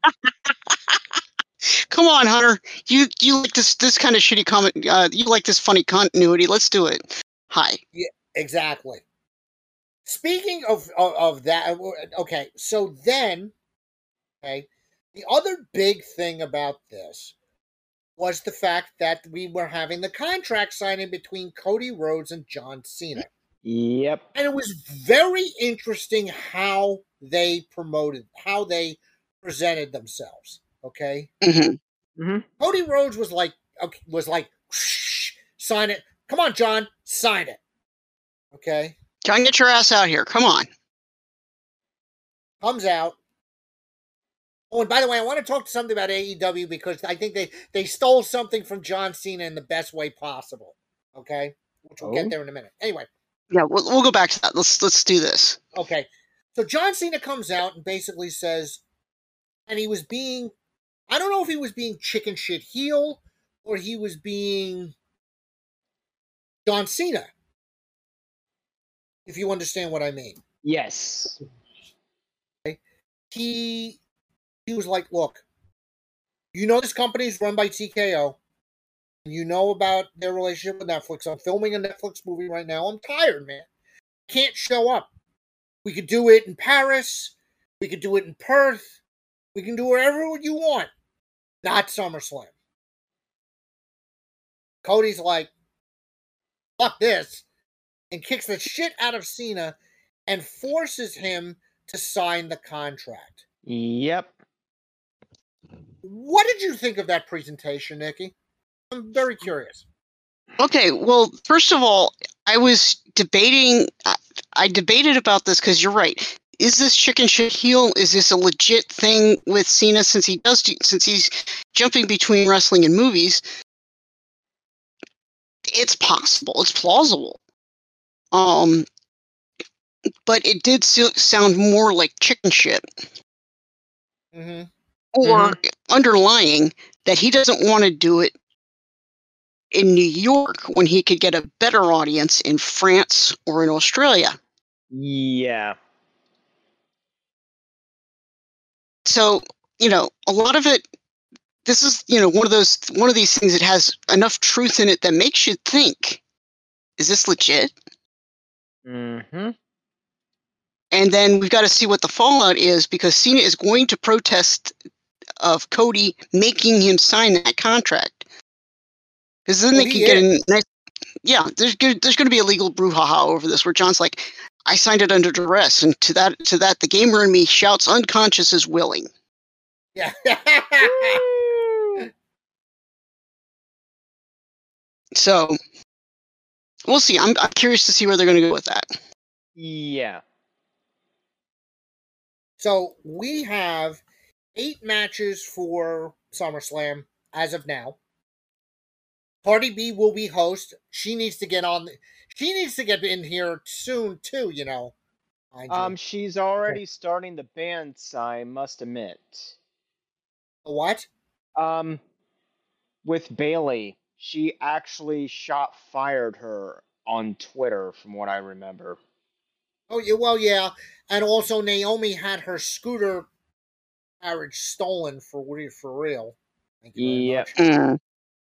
Speaker 5: Come on, Hunter. You like this kind of shitty comment. You like this funny continuity. Let's do it. Hi.
Speaker 6: Yeah, exactly. Speaking of that, okay. So then, the other big thing about this was the fact that we were having the contract signing between Cody Rhodes and John Cena.
Speaker 8: Yep.
Speaker 6: And it was very interesting how they presented themselves. Okay.
Speaker 5: Mm-hmm.
Speaker 8: Mm-hmm.
Speaker 6: Cody Rhodes was like, shh, sign it. Come on, John, sign it. Okay.
Speaker 5: John, get your ass out here. Come on.
Speaker 6: Comes out. Oh, and by the way, I want to talk to something about AEW because I think they stole something from John Cena in the best way possible. Okay, which we'll get there in a minute. Anyway.
Speaker 5: Yeah, we'll go back to that. Let's do this.
Speaker 6: Okay, so John Cena comes out and basically says, and he was being, I don't know if he was being chicken shit heel or he was being John Cena. If you understand what I mean.
Speaker 8: Yes.
Speaker 6: Okay. He was like, look, this company is run by TKO. You know about their relationship with Netflix. I'm filming a Netflix movie right now. I'm tired, man. Can't show up. We could do it in Paris. We could do it in Perth. We can do wherever you want. Not SummerSlam. Cody's like, fuck this. And kicks the shit out of Cena and forces him to sign the contract.
Speaker 8: Yep.
Speaker 6: What did you think of that presentation, Nikki? I'm very curious.
Speaker 5: Okay, well, first of all, I was debating. I debated about this because you're right. Is this chicken shit heel? Is this a legit thing with Cena since he's jumping between wrestling and movies? It's possible. It's plausible. But it did sound more like chicken shit.
Speaker 6: Mm-hmm.
Speaker 5: Or underlying that he doesn't want to do it in New York when he could get a better audience in France or in Australia.
Speaker 8: Yeah.
Speaker 5: So, a lot of it, this is, one of these things that has enough truth in it that makes you think, is this legit?
Speaker 8: Mm-hmm.
Speaker 5: And then we've got to see what the fallout is, because Cena is going to protest of Cody making him sign that contract. Because then they could get a nice... Yeah, there's going to be a legal brouhaha over this, where John's like, I signed it under duress, and to that, the gamer in me shouts unconscious is willing.
Speaker 6: Yeah.
Speaker 5: So, we'll see. I'm curious to see where they're going to go with that.
Speaker 8: Yeah.
Speaker 6: So, we have 8 matches for SummerSlam as of now. Cardi B will be host. She needs to get on. She needs to get in here soon, too,
Speaker 8: She's already starting the bands, I must admit.
Speaker 6: What?
Speaker 8: With Bailey, she actually fired her on Twitter, from what I remember.
Speaker 6: Oh, yeah, well, yeah. And also, Naomi had her scooter carriage stolen for real. Thank you very much.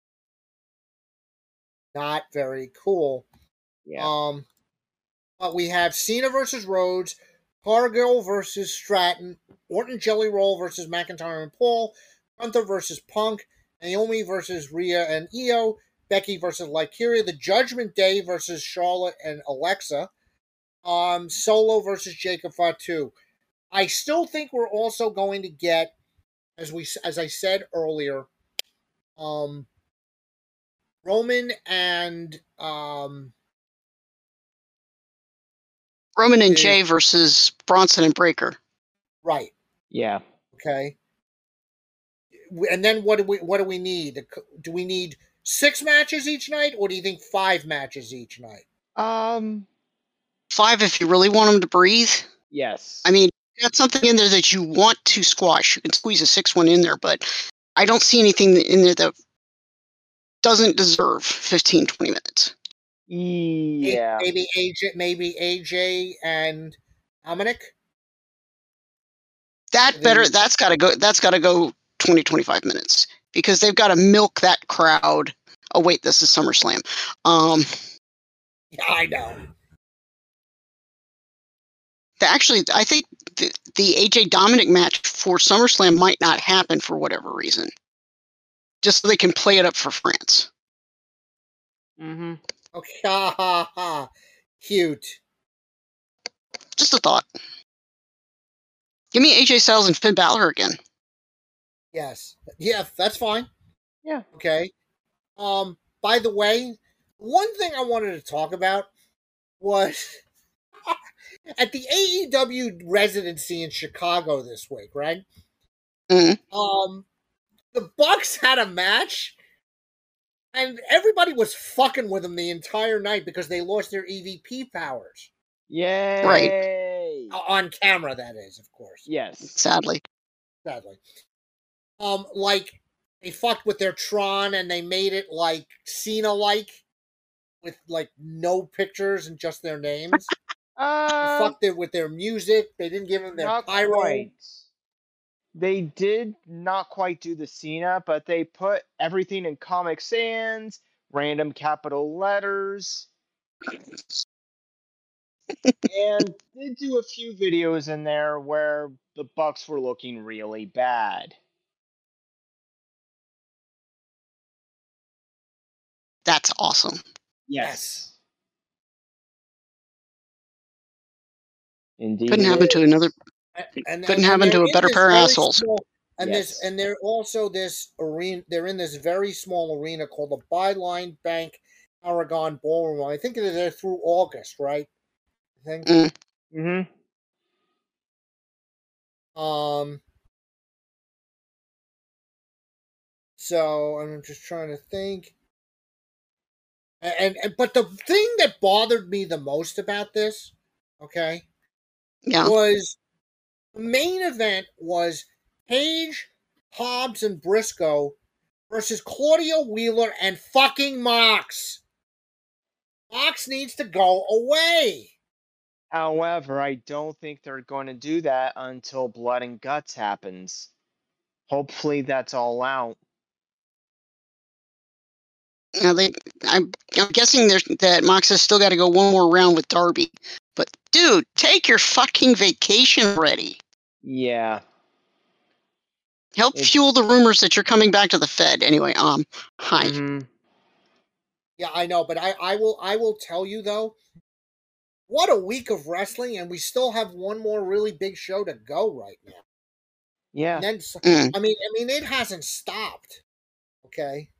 Speaker 6: Not very cool.
Speaker 8: Yeah.
Speaker 6: But we have Cena versus Rhodes, Cargill versus Stratton, Orton Jelly Roll versus McIntyre and Paul, Gunther versus Punk, Naomi versus Rhea and Io, Becky versus Lycaria, The Judgment Day versus Charlotte and Alexa, Solo versus Jacob Fatu. I still think we're also going to get, as I said earlier, Roman and
Speaker 5: Jay versus Bronson and Breaker.
Speaker 6: Right.
Speaker 8: Yeah.
Speaker 6: Okay. And then what do we need? Do we need 6 matches each night, or do you think 5 matches each night?
Speaker 5: 5 if you really want them to breathe.
Speaker 8: Yes.
Speaker 5: I mean, you got something in there that you want to squash. You can squeeze a 6th one in there, but I don't see anything in there that doesn't deserve 15, 20 minutes.
Speaker 8: Yeah.
Speaker 6: Maybe AJ and Dominic.
Speaker 5: That's got to go 20, 25 minutes, because they've got to milk that crowd. Oh wait, this is SummerSlam.
Speaker 6: Yeah, I know.
Speaker 5: Actually, I think the AJ Dominic match for SummerSlam might not happen for whatever reason. Just so they can play it up for France.
Speaker 8: Mm-hmm.
Speaker 6: Okay, cute.
Speaker 5: Just a thought. Give me AJ Styles and Finn Balor again.
Speaker 6: Yes. Yeah, that's fine.
Speaker 8: Yeah.
Speaker 6: Okay. By the way, one thing I wanted to talk about was at the AEW residency in Chicago this week, right?
Speaker 5: Mm-hmm.
Speaker 6: The Bucks had a match, and everybody was fucking with them the entire night because they lost their EVP powers.
Speaker 8: Yay!
Speaker 5: Right.
Speaker 6: On camera, that is, of course.
Speaker 8: Yes.
Speaker 5: Sadly.
Speaker 6: Like, they fucked with their Tron, and they made it, like, Cena-like, with, like, no pictures and just their names. They fucked it with their music. They didn't give them their pyro.
Speaker 8: Quite. They did not quite do the Cena, but they put everything in Comic Sans, random capital letters, and did do a few videos in there where the Bucks were looking really bad.
Speaker 5: That's awesome.
Speaker 8: Yes. Indeed,
Speaker 5: Couldn't
Speaker 8: it
Speaker 5: happen
Speaker 8: is.
Speaker 5: to another.
Speaker 6: And
Speaker 5: Couldn't happen
Speaker 6: they're
Speaker 5: to a
Speaker 6: in
Speaker 5: better
Speaker 6: this
Speaker 5: pair of
Speaker 6: very
Speaker 5: assholes.
Speaker 6: small- and
Speaker 8: Yes.
Speaker 6: they're also this arena. They're in this very small arena called the Byline Bank Aragon Ballroom. I think they're there through August, right? I think.
Speaker 8: Mm-hmm.
Speaker 6: So I'm just trying to think. And but the thing that bothered me the most about this, okay,
Speaker 5: Yeah.
Speaker 6: was the main event was Paige, Hobbs, and Briscoe versus Claudia Wheeler and fucking Mox. Mox needs to go away.
Speaker 8: However, I don't think they're going to do that until Blood and Guts happens. Hopefully, that's all out.
Speaker 5: Now I'm guessing that Mox has still got to go one more round with Darby. But dude, take your fucking vacation already.
Speaker 8: Yeah.
Speaker 5: Help fuel the rumors that you're coming back to the Fed. Anyway, hi.
Speaker 8: Mm-hmm.
Speaker 6: Yeah, I know, but I will tell you though, what a week of wrestling, and we still have one more really big show to go right now.
Speaker 8: Yeah.
Speaker 6: And then, I mean, it hasn't stopped. Okay.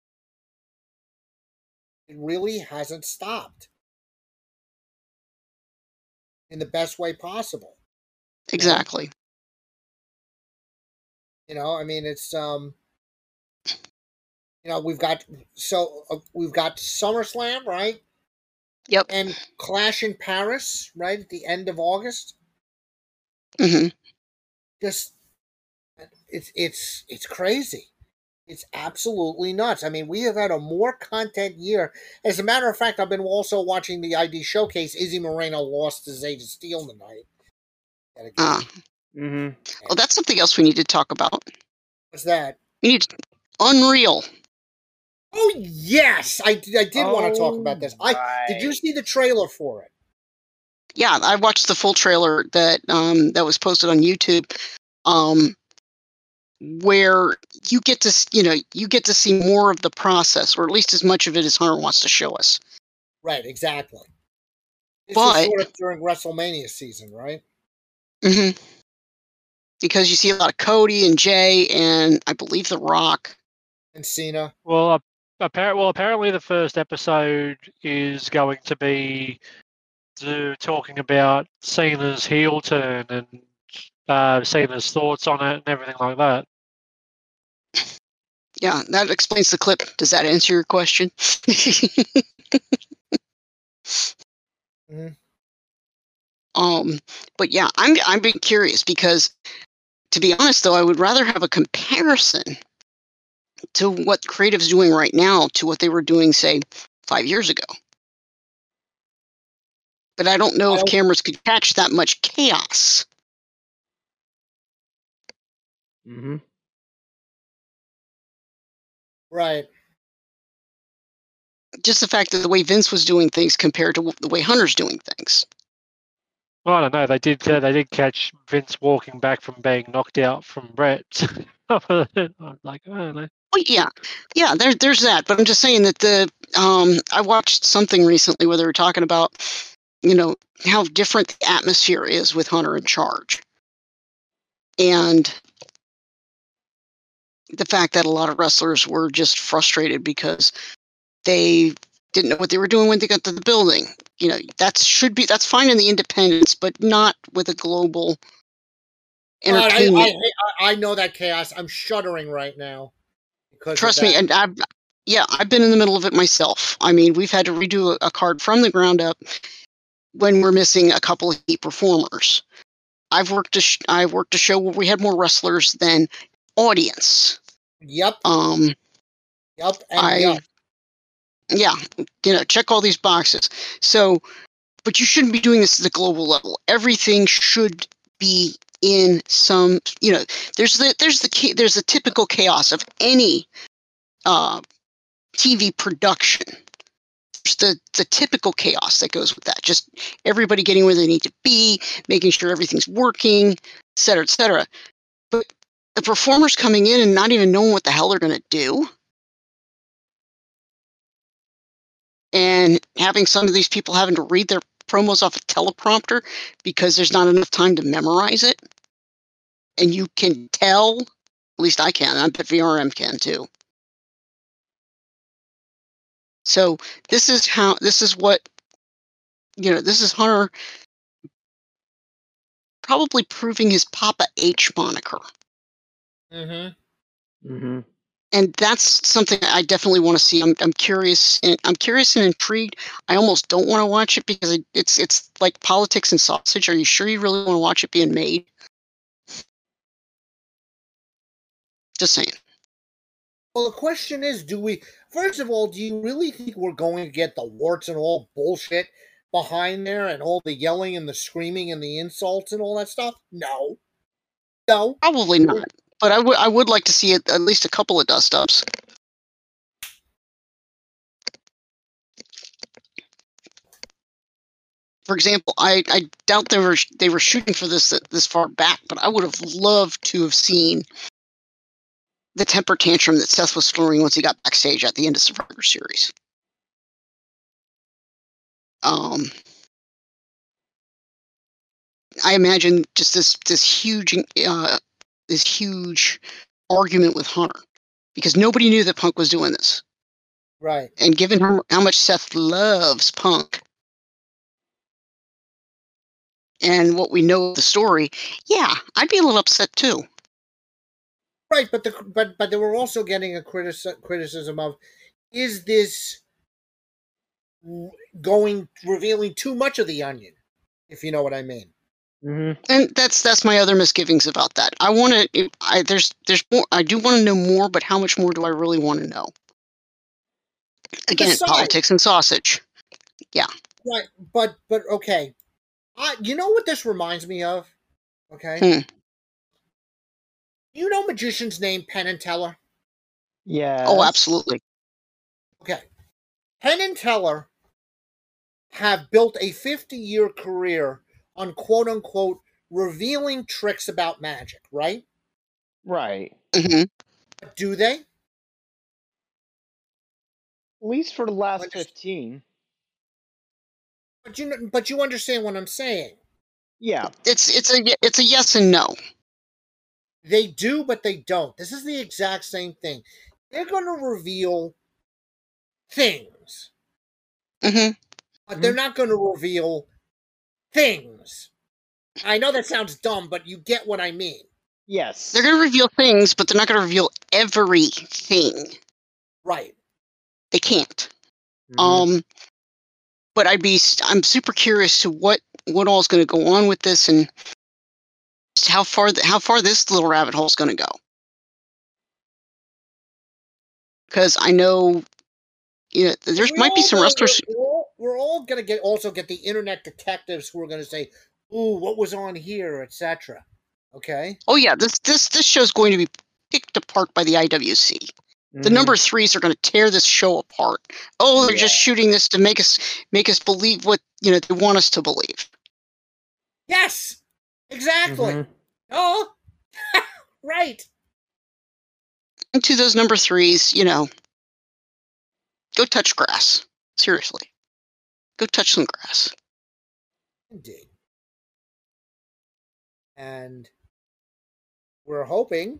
Speaker 6: It really hasn't stopped. In the best way possible.
Speaker 5: Exactly.
Speaker 6: You know, I mean, it's you know, we've got SummerSlam, right?
Speaker 5: Yep.
Speaker 6: And Clash in Paris, right at the end of August.
Speaker 5: Mm-hmm.
Speaker 6: Just it's crazy. It's absolutely nuts. I mean, we have had a more content year. As a matter of fact, I've been also watching the ID Showcase. Izzy Moreno lost to Zeta Steel tonight.
Speaker 8: Mm-hmm.
Speaker 5: Well, that's something else we need to talk about.
Speaker 6: What's that?
Speaker 5: We need Unreal.
Speaker 6: Oh yes, I did want to talk about this. Did you see the trailer for it?
Speaker 5: Yeah, I watched the full trailer that was posted on YouTube. Where you get to see more of the process, or at least as much of it as Hunter wants to show us.
Speaker 6: Right, exactly. This
Speaker 5: But
Speaker 6: is sort of during WrestleMania season, right?
Speaker 5: Mm-hmm. Because you see a lot of Cody and Jay and I believe The Rock
Speaker 6: and Cena.
Speaker 9: Well, apparently the first episode is going to be talking about Cena's heel turn and Cena's thoughts on it and everything like that.
Speaker 5: Yeah, that explains the clip. Does that answer your question?
Speaker 6: Mm-hmm.
Speaker 5: But yeah, I'm being curious because, to be honest, though, I would rather have a comparison to what Creative's doing right now to what they were doing, say, 5 years ago. But I don't know if cameras could catch that much chaos.
Speaker 8: Mm-hmm.
Speaker 6: Right.
Speaker 5: Just the fact that the way Vince was doing things compared to the way Hunter's doing things.
Speaker 9: Well, I don't know. They did catch Vince walking back from being knocked out from Brett. I'm like, I don't know.
Speaker 5: Well, yeah. There's that. But I'm just saying that I watched something recently where they were talking about, how different the atmosphere is with Hunter in charge, and the fact that a lot of wrestlers were just frustrated because they didn't know what they were doing when they got to the building. That's fine in the independents, but not with a global entertainment.
Speaker 6: I know that chaos. I'm shuddering right now.
Speaker 5: Trust me, and I've been in the middle of it myself. I mean, we've had to redo a card from the ground up when we're missing a couple of key performers. I've worked a show where we had more wrestlers than audience.
Speaker 6: Yep.
Speaker 5: Yep. Yeah, check all these boxes. So, but you shouldn't be doing this at the global level. Everything should be in some, there's the typical chaos of any TV production. There's the typical chaos that goes with that. Just everybody getting where they need to be, making sure everything's working, et cetera, et cetera. But the performers coming in and not even knowing what the hell they're going to do, and having some of these people having to read their promos off a teleprompter because there's not enough time to memorize it. And you can tell, at least I can, I bet VRM can too. So this is what, this is Hunter probably proving his Papa H moniker. And that's something I definitely want to see. I'm curious and intrigued. I almost don't want to watch it because it's like politics and sausage. Are you sure you really want to watch it being made? Just saying.
Speaker 6: Well, the question is, first of all, do you really think we're going to get the warts and all bullshit behind there and all the yelling and the screaming and the insults and all that stuff? No.
Speaker 5: Probably not. But I would like to see at least a couple of dust-ups. For example, I doubt they were shooting for this far back, but I would have loved to have seen the temper tantrum that Seth was throwing once he got backstage at the end of Survivor Series. I imagine just this huge argument with Hunter because nobody knew that Punk was doing this.
Speaker 6: Right.
Speaker 5: And given how much Seth loves Punk and what we know of the story, yeah, I'd be a little upset too.
Speaker 6: Right, but they were also getting a criticism of, is this revealing too much of the onion, if you know what I mean.
Speaker 5: And that's my other misgivings about that. I there's more. I do want to know more, but how much more do I really want to know? Again, politics and sausage. Yeah.
Speaker 6: Right, but okay. You know what this reminds me of? Okay. You know magician's name Penn and Teller?
Speaker 8: Yeah.
Speaker 5: Oh, absolutely.
Speaker 6: Okay. Penn and Teller have built a 50-year career on quote-unquote revealing tricks about magic, right?
Speaker 8: Right.
Speaker 6: But do they? At
Speaker 8: least for the last 15.
Speaker 6: But you understand what I'm saying.
Speaker 8: Yeah.
Speaker 5: It's a yes and no.
Speaker 6: They do, but they don't. This is the exact same thing. They're going to reveal things. But they're not going to reveal things. I know that sounds dumb, but you get what I mean.
Speaker 8: Yes.
Speaker 5: They're going to reveal things, but they're not going to reveal everything.
Speaker 6: Right.
Speaker 5: They can't. But I'm super curious to what all is going to go on with this and just how far this little rabbit hole is going to go. Because I know, there might be some wrestlers.
Speaker 6: We're all going to get the internet detectives who are going to say, "Ooh, what was on here," etc. Okay.
Speaker 5: Oh yeah, this show's going to be picked apart by the IWC. The number threes are going to tear this show apart. Oh, they're just shooting this to make us believe what they want us to believe.
Speaker 6: Yes, exactly. Oh, right.
Speaker 5: And to those number threes, go touch grass. Seriously, go touch some grass.
Speaker 6: Indeed. And we're hoping,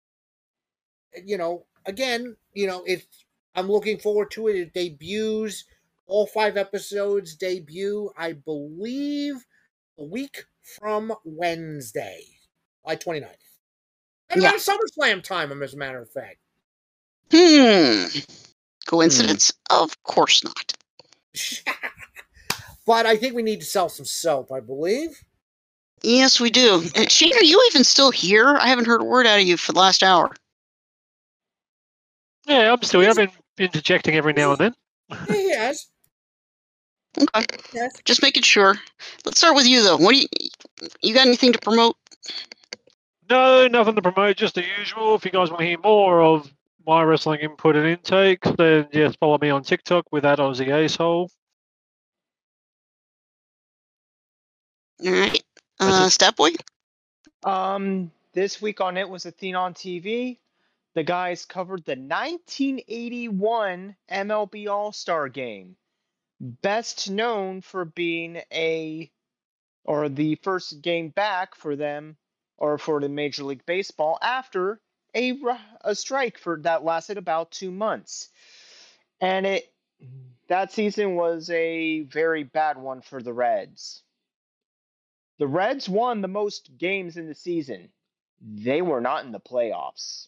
Speaker 6: again, I'm looking forward to it. It debuts, all 5 episodes debut, I believe, a week from Wednesday, July 29th. And around SummerSlam time, as a matter of fact.
Speaker 5: Coincidence? Of course not.
Speaker 6: But I think we need to sell some soap, I believe.
Speaker 5: Yes, we do. And Shane, are you even still here? I haven't heard a word out of you for the last hour.
Speaker 9: Yeah, I'm still here. I've been interjecting every now and then.
Speaker 6: Yeah, he has.
Speaker 5: Okay. Yes. Just making sure. Let's start with you, though. What do you got anything to promote?
Speaker 9: No, nothing to promote. Just the usual. If you guys want to hear more of my wrestling input and intake, then yes, follow me on TikTok with that Aussie Asshole.
Speaker 5: All right. Statboy?
Speaker 8: This week on It Was a Thing on TV. The guys covered the 1981 MLB All-Star Game. best known for being the first game back for them, or for the Major League Baseball, after a strike that lasted about 2 months. And that season was a very bad one for the Reds. The Reds won the most games in the season. They were not in the playoffs.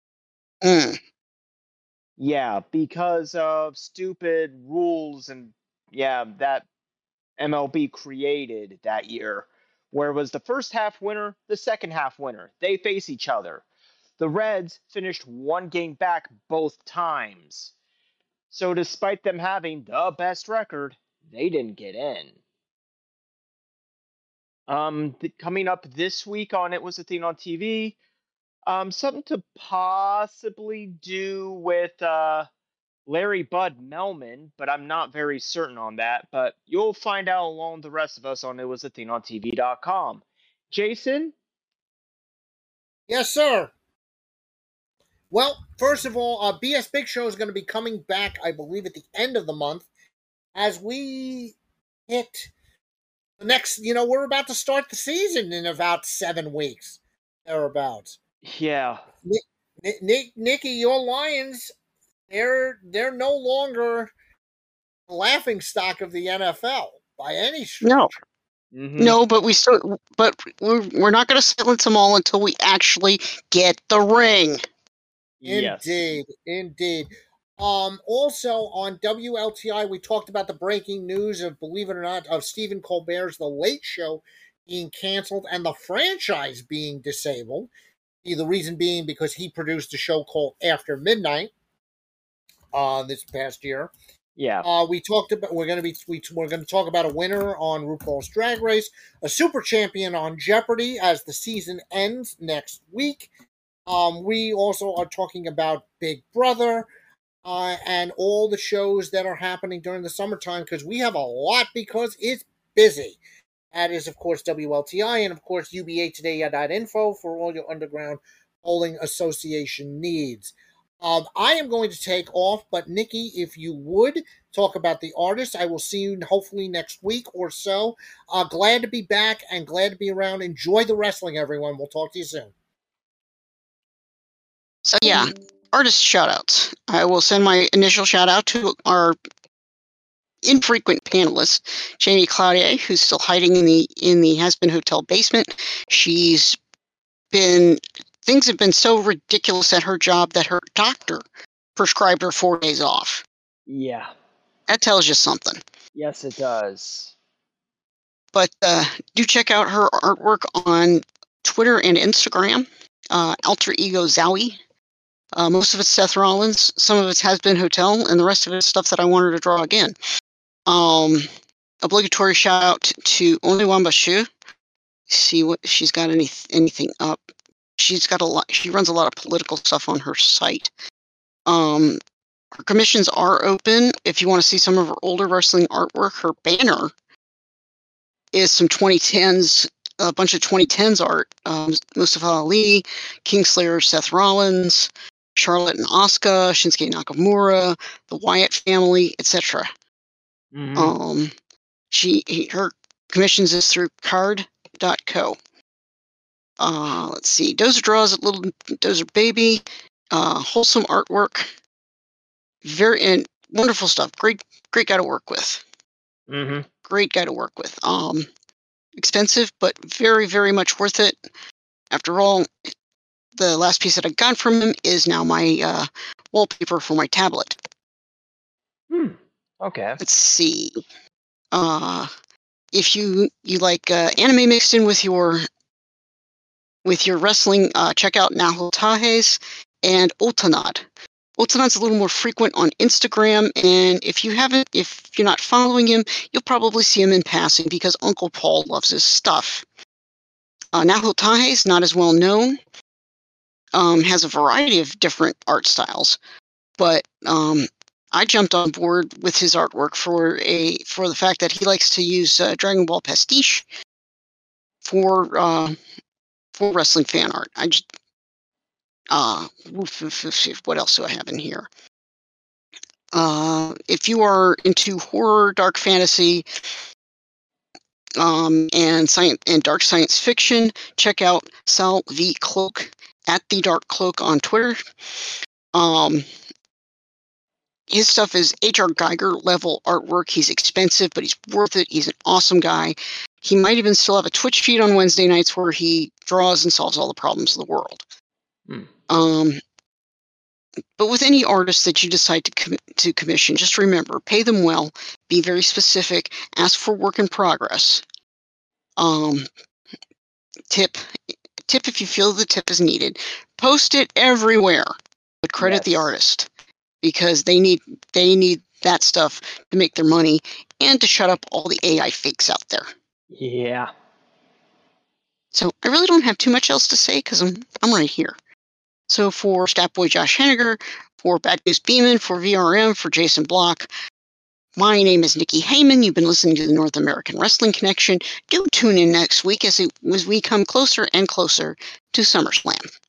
Speaker 8: Yeah, because of stupid rules and that MLB created that year, where it was the first half winner, the second half winner. They face each other. The Reds finished 1 game back both times. So despite them having the best record, they didn't get in. Coming up this week on It Was a Thing on TV, something to possibly do with Larry Bud Melman, but I'm not very certain on that. But you'll find out along with the rest of us on itwasathingontv.com. Jason?
Speaker 6: Yes, sir. Well, first of all, BS Big Show is going to be coming back, I believe, at the end of the month, as we hit the next, we're about to start the season in about 7 weeks, thereabouts.
Speaker 8: Yeah.
Speaker 6: Nikki, your Lions, they're no longer the laughing stock of the NFL by any stretch.
Speaker 5: No.
Speaker 8: Mm-hmm.
Speaker 5: No, but we're not going to silence them all until we actually get the ring.
Speaker 6: Indeed, yes. Indeed. Also on WLTI, we talked about the breaking news of, believe it or not, of Stephen Colbert's The Late Show being canceled and the franchise being disabled. The reason being because he produced a show called After Midnight this past year.
Speaker 8: Yeah.
Speaker 6: We talked about we're going to talk about a winner on RuPaul's Drag Race, a super champion on Jeopardy as the season ends next week. We also are talking about Big Brother and all the shows that are happening during the summertime, because we have a lot because it's busy. That is, of course, WLTI and, of course, UBAtoday.info for all your Underground Polling Association needs. I am going to take off, but Nikki, if you would talk about the artist, I will see you hopefully next week or so. Glad to be back and glad to be around. Enjoy the wrestling, everyone. We'll talk to you soon.
Speaker 5: So yeah, artist shoutouts. I will send my initial shout out to our infrequent panelist, Jamie Cloutier, who's still hiding in the Has-Been Hotel basement. Things have been so ridiculous at her job that her doctor prescribed her 4 days off.
Speaker 8: Yeah.
Speaker 5: That tells you something.
Speaker 8: Yes, it does.
Speaker 5: But do check out her artwork on Twitter and Instagram. Alter Ego Zowie. Most of it's Seth Rollins, some of it has been Hotel, and the rest of it is stuff that I want her to draw again. Obligatory shout out to Only Shu. See what she's got anything up. She's got a lot. She runs a lot of political stuff on her site. Her commissions are open. If you want to see some of her older wrestling artwork, her banner is some 2010s. A bunch of 2010s art. Mustafa Ali, Kingslayer, Seth Rollins, Charlotte and Asuka, Shinsuke Nakamura, the Wyatt family, etc.
Speaker 8: Mm-hmm.
Speaker 5: Her commissions is through card.co. Let's see. Dozer draws a little Dozer baby. Wholesome artwork. Very wonderful stuff. Great guy to work with.
Speaker 8: Mm-hmm.
Speaker 5: Great guy to work with. Expensive, but very, very much worth it. After all, the last piece that I got from him is now my wallpaper for my tablet.
Speaker 8: Okay.
Speaker 5: Let's see. If you like anime mixed in with your wrestling, check out Nahul Tahes and Otanad. Otanad's a little more frequent on Instagram, and if you're not following him, you'll probably see him in passing because Uncle Paul loves his stuff. Nahul Tahes, not as well known, has a variety of different art styles, but I jumped on board with his artwork for the fact that he likes to use Dragon Ball pastiche for wrestling fan art. What else do I have in here? If you are into horror, dark fantasy, and dark science fiction, check out Sal V. Cloak at The Dark Cloak on Twitter. His stuff is H.R. Geiger level artwork. He's expensive, but he's worth it. He's an awesome guy. He might even still have a Twitch feed on Wednesday nights where he draws and solves all the problems of the world. But with any artist that you decide to commission, just remember, pay them well, be very specific, ask for work in progress. Tip if you feel the tip is needed. Post it everywhere, but credit the artist, because they need that stuff to make their money and to shut up all the AI fakes out there.
Speaker 8: Yeah.
Speaker 5: So I really don't have too much else to say because I'm right here. So for Statboy Josh Henniger, for Bad News Beeman, for VRM, for Jason Block, my name is Nikki Heyman. You've been listening to the North American Wrestling Connection. Do tune in next week as we come closer and closer to SummerSlam.